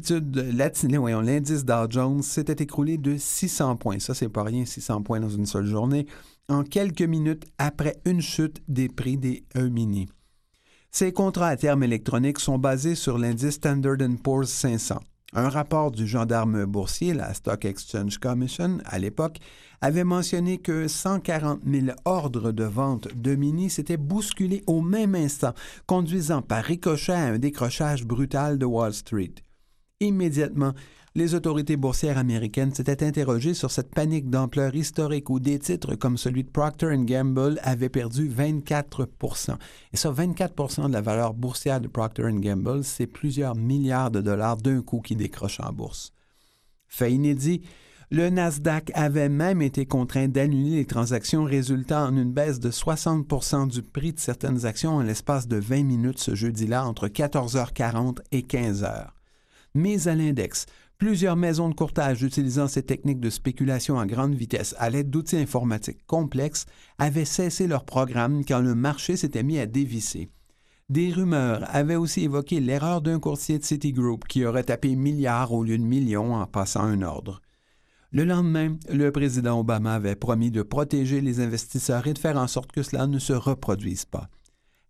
Dow Jones s'était écroulé de six cents points. Ça, c'est pas rien, six cents points dans une seule journée, en quelques minutes après une chute des prix des E-mini. Ces contrats à terme électroniques sont basés sur l'indice Standard and Poor's cinq cents. Un rapport du gendarme boursier, la Stock Exchange Commission, à l'époque, avait mentionné que cent quarante mille ordres de vente de mini s'étaient bousculés au même instant, conduisant par ricochet à un décrochage brutal de Wall Street. Immédiatement, les autorités boursières américaines s'étaient interrogées sur cette panique d'ampleur historique où des titres comme celui de Procter and Gamble avaient perdu vingt-quatre pour cent. Et ça, vingt-quatre pour cent de la valeur boursière de Procter and Gamble, c'est plusieurs milliards de dollars d'un coup qui décrochent en bourse. Fait inédit, le Nasdaq avait même été contraint d'annuler les transactions résultant en une baisse de soixante pour cent du prix de certaines actions en l'espace de vingt minutes ce jeudi-là entre quatorze heures quarante et quinze heures. Mais à l'index, plusieurs maisons de courtage utilisant ces techniques de spéculation à grande vitesse à l'aide d'outils informatiques complexes avaient cessé leur programme quand le marché s'était mis à dévisser. Des rumeurs avaient aussi évoqué l'erreur d'un courtier de Citigroup qui aurait tapé milliards au lieu de millions en passant un ordre. Le lendemain, le président Obama avait promis de protéger les investisseurs et de faire en sorte que cela ne se reproduise pas.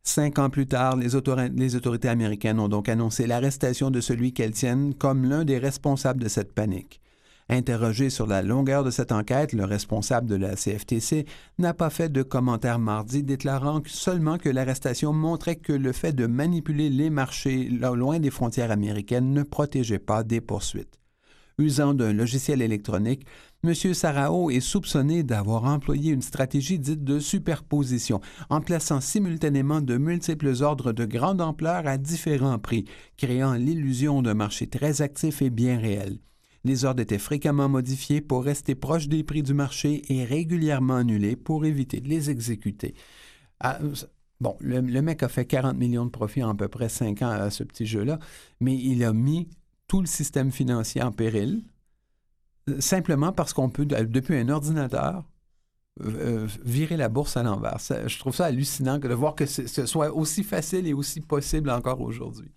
Cinq ans plus tard, les, autori- les autorités américaines ont donc annoncé l'arrestation de celui qu'elles tiennent comme l'un des responsables de cette panique. Interrogé sur la longueur de cette enquête, le responsable de la C F T C n'a pas fait de commentaire mardi, déclarant seulement que l'arrestation montrait que le fait de manipuler les marchés loin des frontières américaines ne protégeait pas des poursuites. Usant d'un logiciel électronique, M. Sarao est soupçonné d'avoir employé une stratégie dite de superposition, en plaçant simultanément de multiples ordres de grande ampleur à différents prix, créant l'illusion d'un marché très actif et bien réel. Les ordres étaient fréquemment modifiés pour rester proches des prix du marché et régulièrement annulés pour éviter de les exécuter. Ah, bon, le, le mec a fait quarante millions de profits en à peu près cinq ans à ce petit jeu-là, mais il a mis tout le système financier en péril, simplement parce qu'on peut, depuis un ordinateur, euh, virer la bourse à l'envers. Ça, je trouve ça hallucinant que de voir que ce soit aussi facile et aussi possible encore aujourd'hui.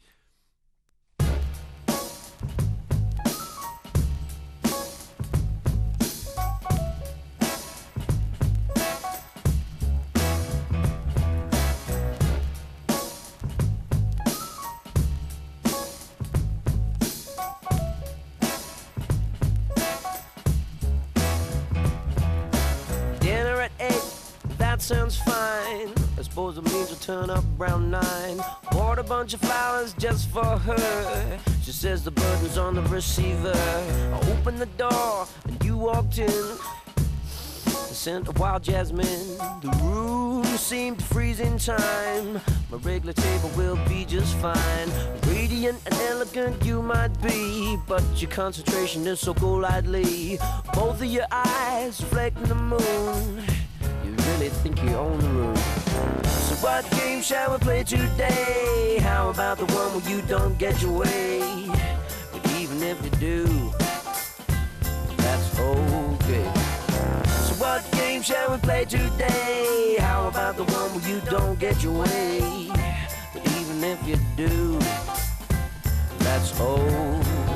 Sounds fine. I suppose it means we'll turn up around nine. Bought a bunch of flowers just for her. She says the burden's on the receiver. I opened the door and you walked in. The scent of wild jasmine. The room seemed to freeze in time. My regular table will be just fine. Radiant and elegant you might be, but your concentration is so golightly. Both of your eyes reflecting the moon. Really think you own the room. So what game shall we play today? How about the one where you don't get your way? But even if you do, that's okay. So what game shall we play today? How about the one where you don't get your way? But even if you do, that's okay.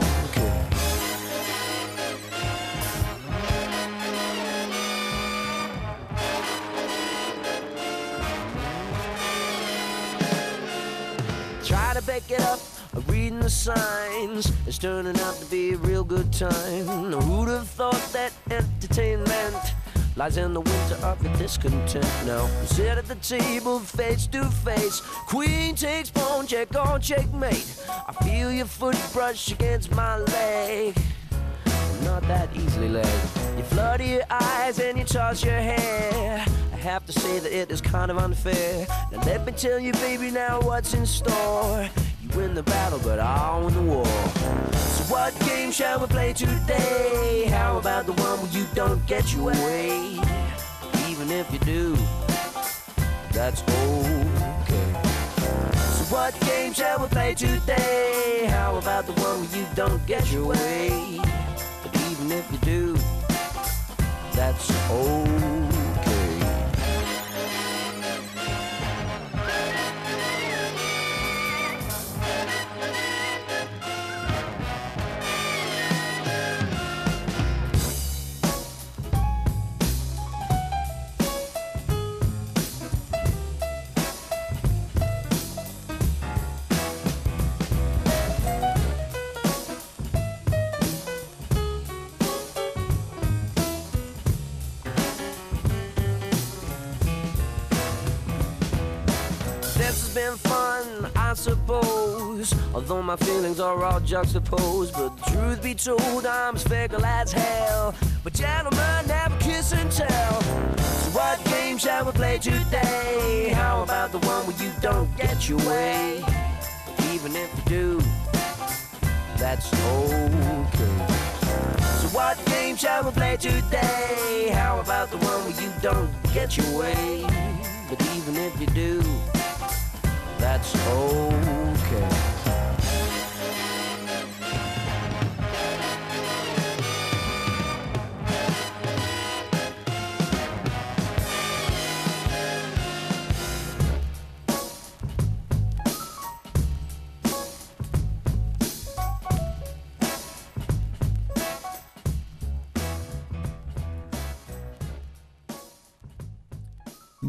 Try to back it up, reading the signs. It's turning out to be a real good time. Who'd have thought that entertainment lies in the winter of your discontent? Now sit at the table face to face. Queen takes pawn, check on checkmate. I feel your foot brush against my leg. I'm not that easily led. You flutter your eyes and you toss your hair. I have to say that it is kind of unfair. Now let me tell you, baby, now what's in store. You win the battle, but I'll win the war. So what game shall we play today? How about the one where you don't get your way? Even if you do, that's okay. So what game shall we play today? How about the one where you don't get your way? But even if you do, that's okay. Been fun, I suppose, although my feelings are all juxtaposed. But the truth be told, I'm as fickle as hell. But gentlemen, never kiss and tell. So what game shall we play today? How about the one where you don't get your way? Even if you do, that's okay. So what game shall we play today? How about the one where you don't get your way? But even if you do, that's okay.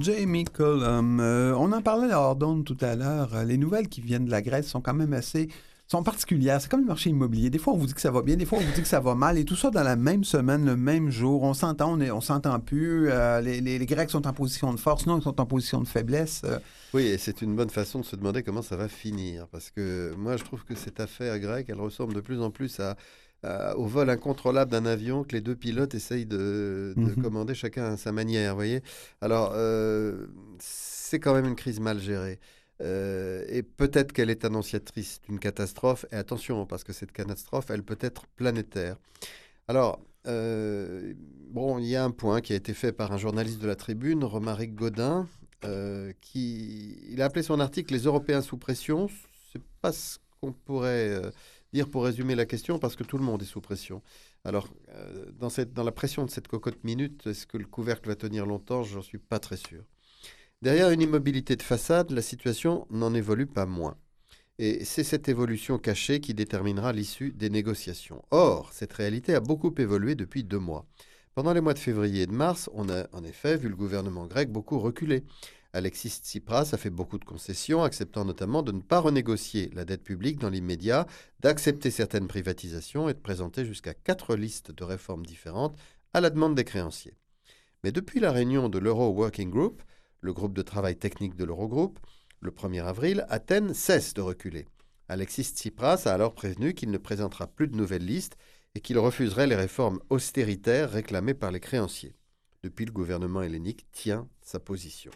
Jamie Cullum, euh, on en parlait hors d'onde tout à l'heure. Les nouvelles qui viennent de la Grèce sont quand même assez... sont particulières. C'est comme le marché immobilier. Des fois, on vous dit que ça va bien, des fois, on vous dit que ça va mal, et tout ça dans la même semaine, le même jour. On s'entend, on, est, on s'entend plus. Euh, les, les, les Grecs sont en position de force, non, ils sont en position de faiblesse. Euh. Oui, et c'est une bonne façon de se demander comment ça va finir. Parce que moi, je trouve que cette affaire grecque, elle ressemble de plus en plus à, à, au vol incontrôlable d'un avion que les deux pilotes essayent de, de mm-hmm. commander chacun à sa manière. Vous voyez ? Alors, euh, c'est quand même une crise mal gérée. Euh, et peut-être qu'elle est annonciatrice d'une catastrophe. Et attention, parce que cette catastrophe, elle peut être planétaire. Alors, euh, bon, il y a un point qui a été fait par un journaliste de la Tribune, Romaric Godin, euh, qui il a appelé son article « Les Européens sous pression ». C'est pas ce qu'on pourrait euh, dire pour résumer la question, parce que tout le monde est sous pression. Alors, euh, dans, cette, dans la pression de cette cocotte minute, est-ce que le couvercle va tenir longtemps ? J'en suis pas très sûr. Derrière une immobilité de façade, la situation n'en évolue pas moins. Et c'est cette évolution cachée qui déterminera l'issue des négociations. Or, cette réalité a beaucoup évolué depuis deux mois. Pendant les mois de février et de mars, on a en effet vu le gouvernement grec beaucoup reculer. Alexis Tsipras a fait beaucoup de concessions, acceptant notamment de ne pas renégocier la dette publique dans l'immédiat, d'accepter certaines privatisations et de présenter jusqu'à quatre listes de réformes différentes à la demande des créanciers. Mais depuis la réunion de l'Euro Working Group, le groupe de travail technique de l'Eurogroupe, le premier avril, Athènes cesse de reculer. Alexis Tsipras a alors prévenu qu'il ne présentera plus de nouvelles listes et qu'il refuserait les réformes austéritaires réclamées par les créanciers. Depuis, le gouvernement hellénique tient sa position.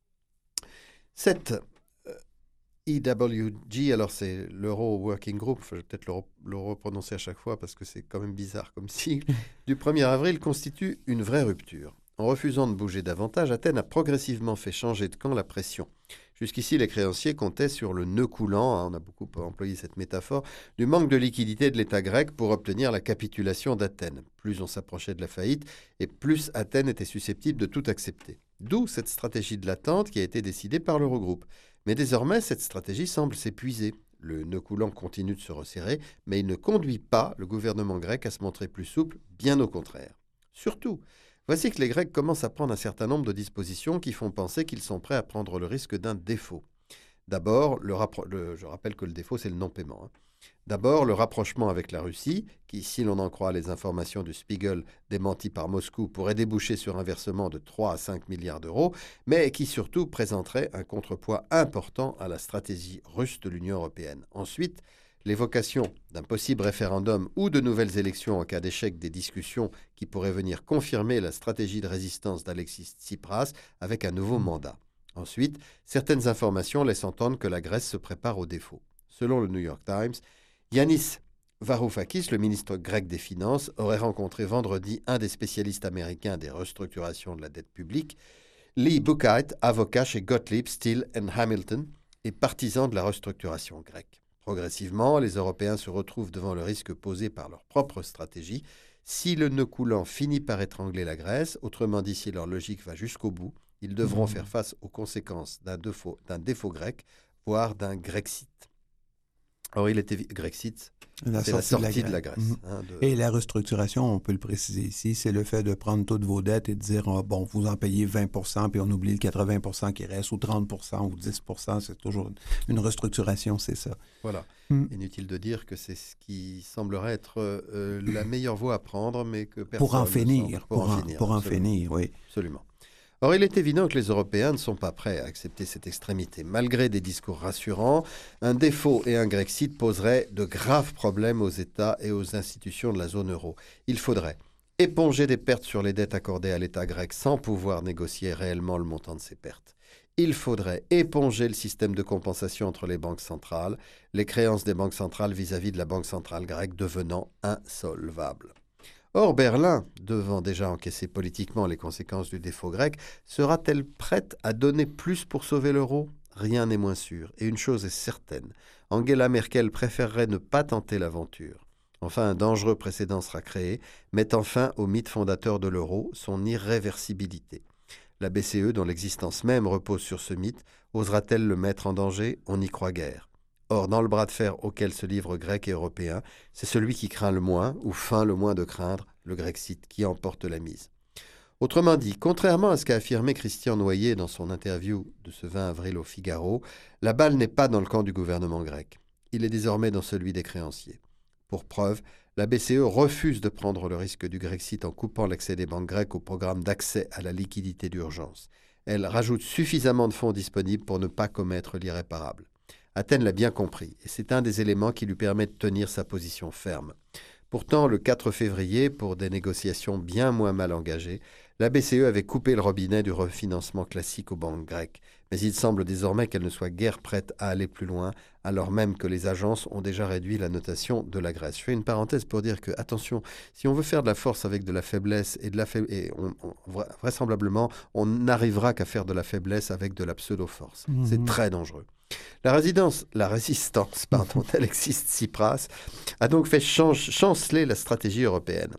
Cette euh, E W G, alors c'est l'Euro Working Group, je vais peut-être le, re- le reprononcer à chaque fois parce que c'est quand même bizarre comme sigle, du premier avril constitue une vraie rupture. En refusant de bouger davantage, Athènes a progressivement fait changer de camp la pression. Jusqu'ici, les créanciers comptaient sur le nœud coulant, hein, on a beaucoup employé cette métaphore, du manque de liquidité de l'État grec pour obtenir la capitulation d'Athènes. Plus on s'approchait de la faillite, et plus Athènes était susceptible de tout accepter. D'où cette stratégie de l'attente qui a été décidée par l'Eurogroupe. Mais désormais, cette stratégie semble s'épuiser. Le nœud coulant continue de se resserrer, mais il ne conduit pas le gouvernement grec à se montrer plus souple, bien au contraire. Surtout, voici que les Grecs commencent à prendre un certain nombre de dispositions qui font penser qu'ils sont prêts à prendre le risque d'un défaut. D'abord, le rappro- le, je rappelle que le défaut, c'est le non-paiement. Hein. D'abord, le rapprochement avec la Russie, qui, si l'on en croit les informations du Spiegel démenties par Moscou, pourrait déboucher sur un versement de trois à cinq milliards d'euros, mais qui surtout présenterait un contrepoids important à la stratégie russe de l'Union européenne. Ensuite, l'évocation d'un possible référendum ou de nouvelles élections en cas d'échec des discussions qui pourraient venir confirmer la stratégie de résistance d'Alexis Tsipras avec un nouveau mandat. Ensuite, certaines informations laissent entendre que la Grèce se prépare au défaut. Selon le New York Times, Yanis Varoufakis, le ministre grec des Finances, aurait rencontré vendredi un des spécialistes américains des restructurations de la dette publique, Lee Buchheit, avocat chez Gottlieb, Still and Hamilton et partisan de la restructuration grecque. Progressivement, les Européens se retrouvent devant le risque posé par leur propre stratégie. Si le nœud coulant finit par étrangler la Grèce, autrement dit si leur logique va jusqu'au bout, ils devront mmh. faire face aux conséquences d'un défaut, d'un défaut grec, voire d'un Grexit. Or, il était Grexit, la c'est sortie la sortie de la Grèce. De la Grèce Mmh. hein, de... Et la restructuration, on peut le préciser ici, c'est le fait de prendre toutes vos dettes et de dire, oh, bon, vous en payez vingt pour cent, puis on oublie le quatre-vingts pour cent qui reste, ou trente pour cent, ou dix pour cent. C'est toujours une restructuration, c'est ça. Voilà. Mmh. Inutile de dire que c'est ce qui semblerait être euh, la meilleure voie à prendre, mais que personne Pour en ne finir, semble... pour, pour en, finir, pour en finir, oui. Absolument. Or, il est évident que les Européens ne sont pas prêts à accepter cette extrémité. Malgré des discours rassurants, un défaut et un Grexit poseraient de graves problèmes aux États et aux institutions de la zone euro. Il faudrait éponger des pertes sur les dettes accordées à l'État grec sans pouvoir négocier réellement le montant de ces pertes. Il faudrait éponger le système de compensation entre les banques centrales, les créances des banques centrales vis-à-vis de la Banque centrale grecque devenant insolvables. Or, Berlin, devant déjà encaisser politiquement les conséquences du défaut grec, sera-t-elle prête à donner plus pour sauver l'euro ? Rien n'est moins sûr. Et une chose est certaine, Angela Merkel préférerait ne pas tenter l'aventure. Enfin, un dangereux précédent sera créé, mettant fin au mythe fondateur de l'euro, son irréversibilité. La B C E, dont l'existence même repose sur ce mythe, osera-t-elle le mettre en danger ? On n'y croit guère. Or, dans le bras de fer auquel se livrent Grecs et Européens, c'est celui qui craint le moins, ou feint le moins de craindre, le Grexit, qui emporte la mise. Autrement dit, contrairement à ce qu'a affirmé Christian Noyer dans son interview de ce vingt avril au Figaro, la balle n'est pas dans le camp du gouvernement grec. Il est désormais dans celui des créanciers. Pour preuve, la B C E refuse de prendre le risque du Grexit en coupant l'accès des banques grecques au programme d'accès à la liquidité d'urgence. Elle rajoute suffisamment de fonds disponibles pour ne pas commettre l'irréparable. Athènes l'a bien compris, et c'est un des éléments qui lui permet de tenir sa position ferme. Pourtant, le quatre février, pour des négociations bien moins mal engagées, la B C E avait coupé le robinet du refinancement classique aux banques grecques. Mais il semble désormais qu'elle ne soit guère prête à aller plus loin, alors même que les agences ont déjà réduit la notation de la Grèce. Je fais une parenthèse pour dire que, attention, si on veut faire de la force avec de la faiblesse, et, de la faib- et on, on, vraisemblablement, on n'arrivera qu'à faire de la faiblesse avec de la pseudo-force. Mmh. C'est très dangereux. La, résidence, la résistance pardon, d'Alexis Tsipras a donc fait change, chanceler la stratégie européenne.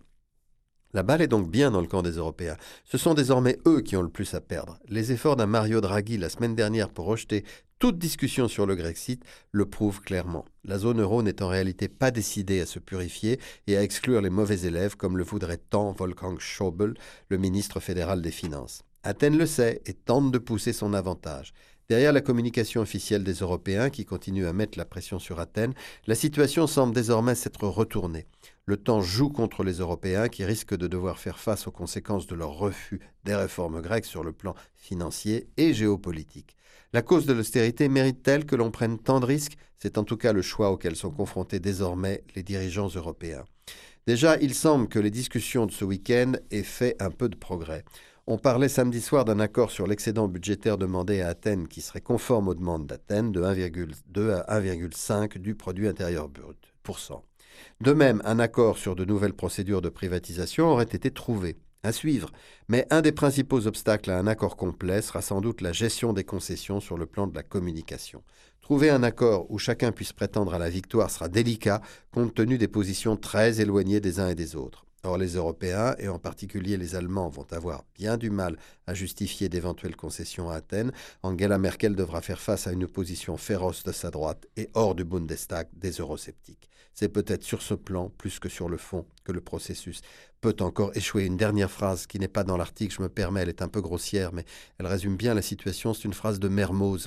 La balle est donc bien dans le camp des Européens. Ce sont désormais eux qui ont le plus à perdre. Les efforts d'un Mario Draghi la semaine dernière pour rejeter toute discussion sur le Grexit le prouvent clairement. La zone euro n'est en réalité pas décidée à se purifier et à exclure les mauvais élèves comme le voudrait tant Wolfgang Schäuble, le ministre fédéral des Finances. Athènes le sait et tente de pousser son avantage. Derrière la communication officielle des Européens qui continue à mettre la pression sur Athènes, la situation semble désormais s'être retournée. Le temps joue contre les Européens qui risquent de devoir faire face aux conséquences de leur refus des réformes grecques sur le plan financier et géopolitique. La cause de l'austérité mérite-t-elle que l'on prenne tant de risques ? C'est en tout cas le choix auquel sont confrontés désormais les dirigeants européens. Déjà, il semble que les discussions de ce week-end aient fait un peu de progrès. On parlait samedi soir d'un accord sur l'excédent budgétaire demandé à Athènes qui serait conforme aux demandes d'Athènes de un virgule deux à un virgule cinq du produit intérieur brut pour cent. De même, un accord sur de nouvelles procédures de privatisation aurait été trouvé. À suivre. Mais un des principaux obstacles à un accord complet sera sans doute la gestion des concessions sur le plan de la communication. Trouver un accord où chacun puisse prétendre à la victoire sera délicat compte tenu des positions très éloignées des uns et des autres. Or, les Européens, et en particulier les Allemands, vont avoir bien du mal à justifier d'éventuelles concessions à Athènes. Angela Merkel devra faire face à une opposition féroce de sa droite et hors du Bundestag des eurosceptiques. C'est peut-être sur ce plan, plus que sur le fond, que le processus peut encore échouer. Une dernière phrase qui n'est pas dans l'article, je me permets, elle est un peu grossière, mais elle résume bien la situation. C'est une phrase de Mermoz.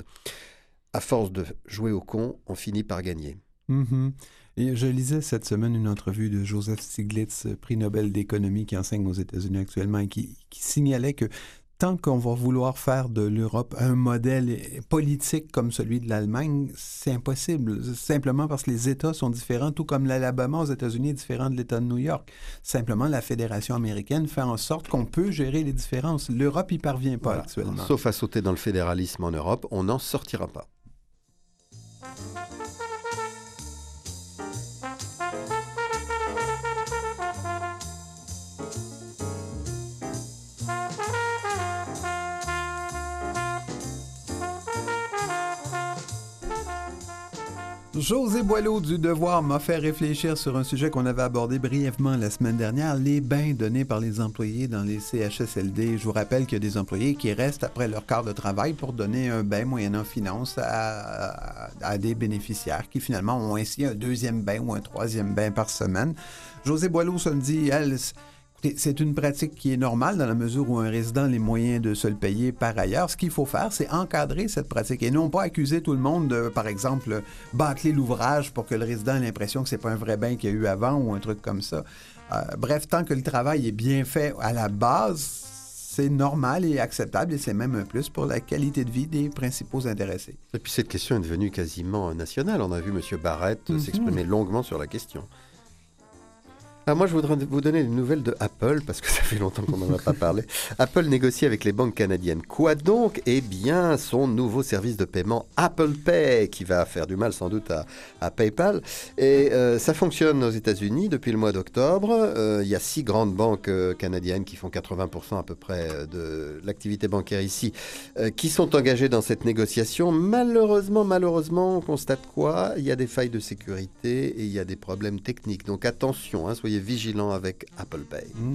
À force de jouer au con, on finit par gagner. Mm-hmm. Et je lisais cette semaine une entrevue de Joseph Stiglitz, prix Nobel d'économie qui enseigne aux États-Unis actuellement et qui, qui signalait que tant qu'on va vouloir faire de l'Europe un modèle politique comme celui de l'Allemagne, c'est impossible, simplement parce que les États sont différents, tout comme l'Alabama aux États-Unis est différent de l'État de New York. Simplement, la Fédération américaine fait en sorte qu'on peut gérer les différences. L'Europe n'y parvient pas voilà. actuellement. Sauf à sauter dans le fédéralisme en Europe, on n'en sortira pas. José Boileau du Devoir m'a fait réfléchir sur un sujet qu'on avait abordé brièvement la semaine dernière, les bains donnés par les employés dans les C H S L D. Je vous rappelle qu'il y a des employés qui restent après leur quart de travail pour donner un bain moyennant finance à, à, à des bénéficiaires qui finalement ont ainsi un deuxième bain ou un troisième bain par semaine. José Boileau se dit, elle... C'est une pratique qui est normale dans la mesure où un résident a les moyens de se le payer par ailleurs. Ce qu'il faut faire, c'est encadrer cette pratique et non pas accuser tout le monde de, par exemple, bâcler l'ouvrage pour que le résident ait l'impression que c'est pas un vrai bain qu'il y a eu avant ou un truc comme ça. Euh, bref, tant que le travail est bien fait à la base, c'est normal et acceptable et c'est même un plus pour la qualité de vie des principaux intéressés. Et puis cette question est devenue quasiment nationale. On a vu M. Barrett mm-hmm. s'exprimer longuement sur la question. Ah, moi, je voudrais vous donner des nouvelles de Apple, parce que ça fait longtemps qu'on n'en a pas parlé. Apple négocie avec les banques canadiennes. Quoi donc ? Eh bien, son nouveau service de paiement Apple Pay, qui va faire du mal sans doute à, à PayPal. Et euh, ça fonctionne aux États-Unis depuis le mois d'octobre. Euh, il y a six grandes banques euh, canadiennes qui font quatre-vingts pour cent à peu près de l'activité bancaire ici, euh, qui sont engagées dans cette négociation. Malheureusement, malheureusement, on constate quoi ? Il y a des failles de sécurité et il y a des problèmes techniques. Donc attention, hein, soyez vigilant avec Apple Pay. Mmh.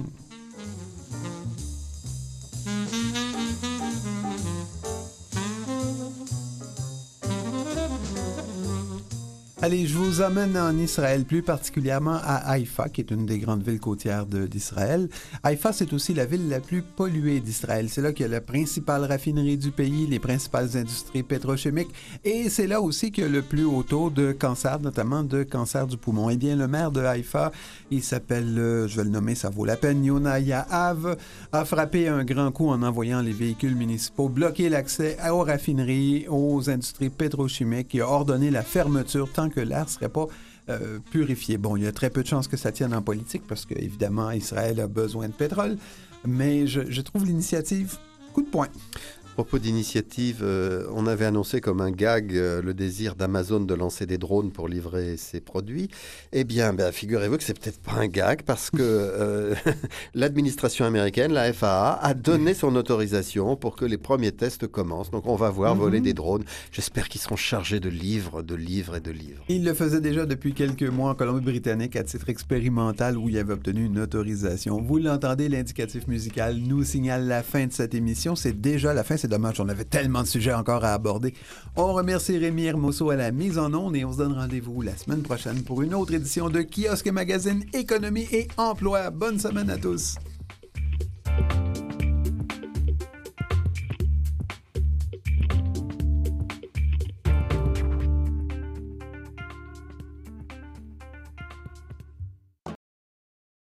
Allez, je vous emmène en Israël, plus particulièrement à Haïfa, qui est une des grandes villes côtières de, d'Israël. Haïfa, c'est aussi la ville la plus polluée d'Israël. C'est là qu'il y a la principale raffinerie du pays, les principales industries pétrochimiques, et c'est là aussi qu'il y a le plus haut taux de cancer, notamment de cancer du poumon. Eh bien, le maire de Haïfa, il s'appelle, euh, je vais le nommer, ça vaut la peine, Yona Yahav, a frappé un grand coup en envoyant les véhicules municipaux bloquer l'accès aux raffineries, aux industries pétrochimiques. Il a ordonné la fermeture tant que l'air ne serait pas euh, purifié. Bon, il y a très peu de chances que ça tienne en politique parce qu'évidemment, Israël a besoin de pétrole, mais je, je trouve l'initiative coup de poing. À propos d'initiative, euh, on avait annoncé comme un gag euh, le désir d'Amazon de lancer des drones pour livrer ses produits. Eh bien, ben, figurez-vous que c'est peut-être pas un gag parce que euh, l'administration américaine, la F A A, a donné son autorisation pour que les premiers tests commencent. Donc, on va voir mm-hmm. voler des drones. J'espère qu'ils seront chargés de livres, de livres et de livres. Il le faisait déjà depuis quelques mois en Colombie-Britannique à titre expérimental où il avait obtenu une autorisation. Vous l'entendez, l'indicatif musical nous signale la fin de cette émission. C'est déjà la fin. C'est dommage, on avait tellement de sujets encore à aborder. On remercie Rémi Hermoso à la mise en onde et on se donne rendez-vous la semaine prochaine pour une autre édition de Kiosque Magazine Économie et Emploi. Bonne semaine à tous.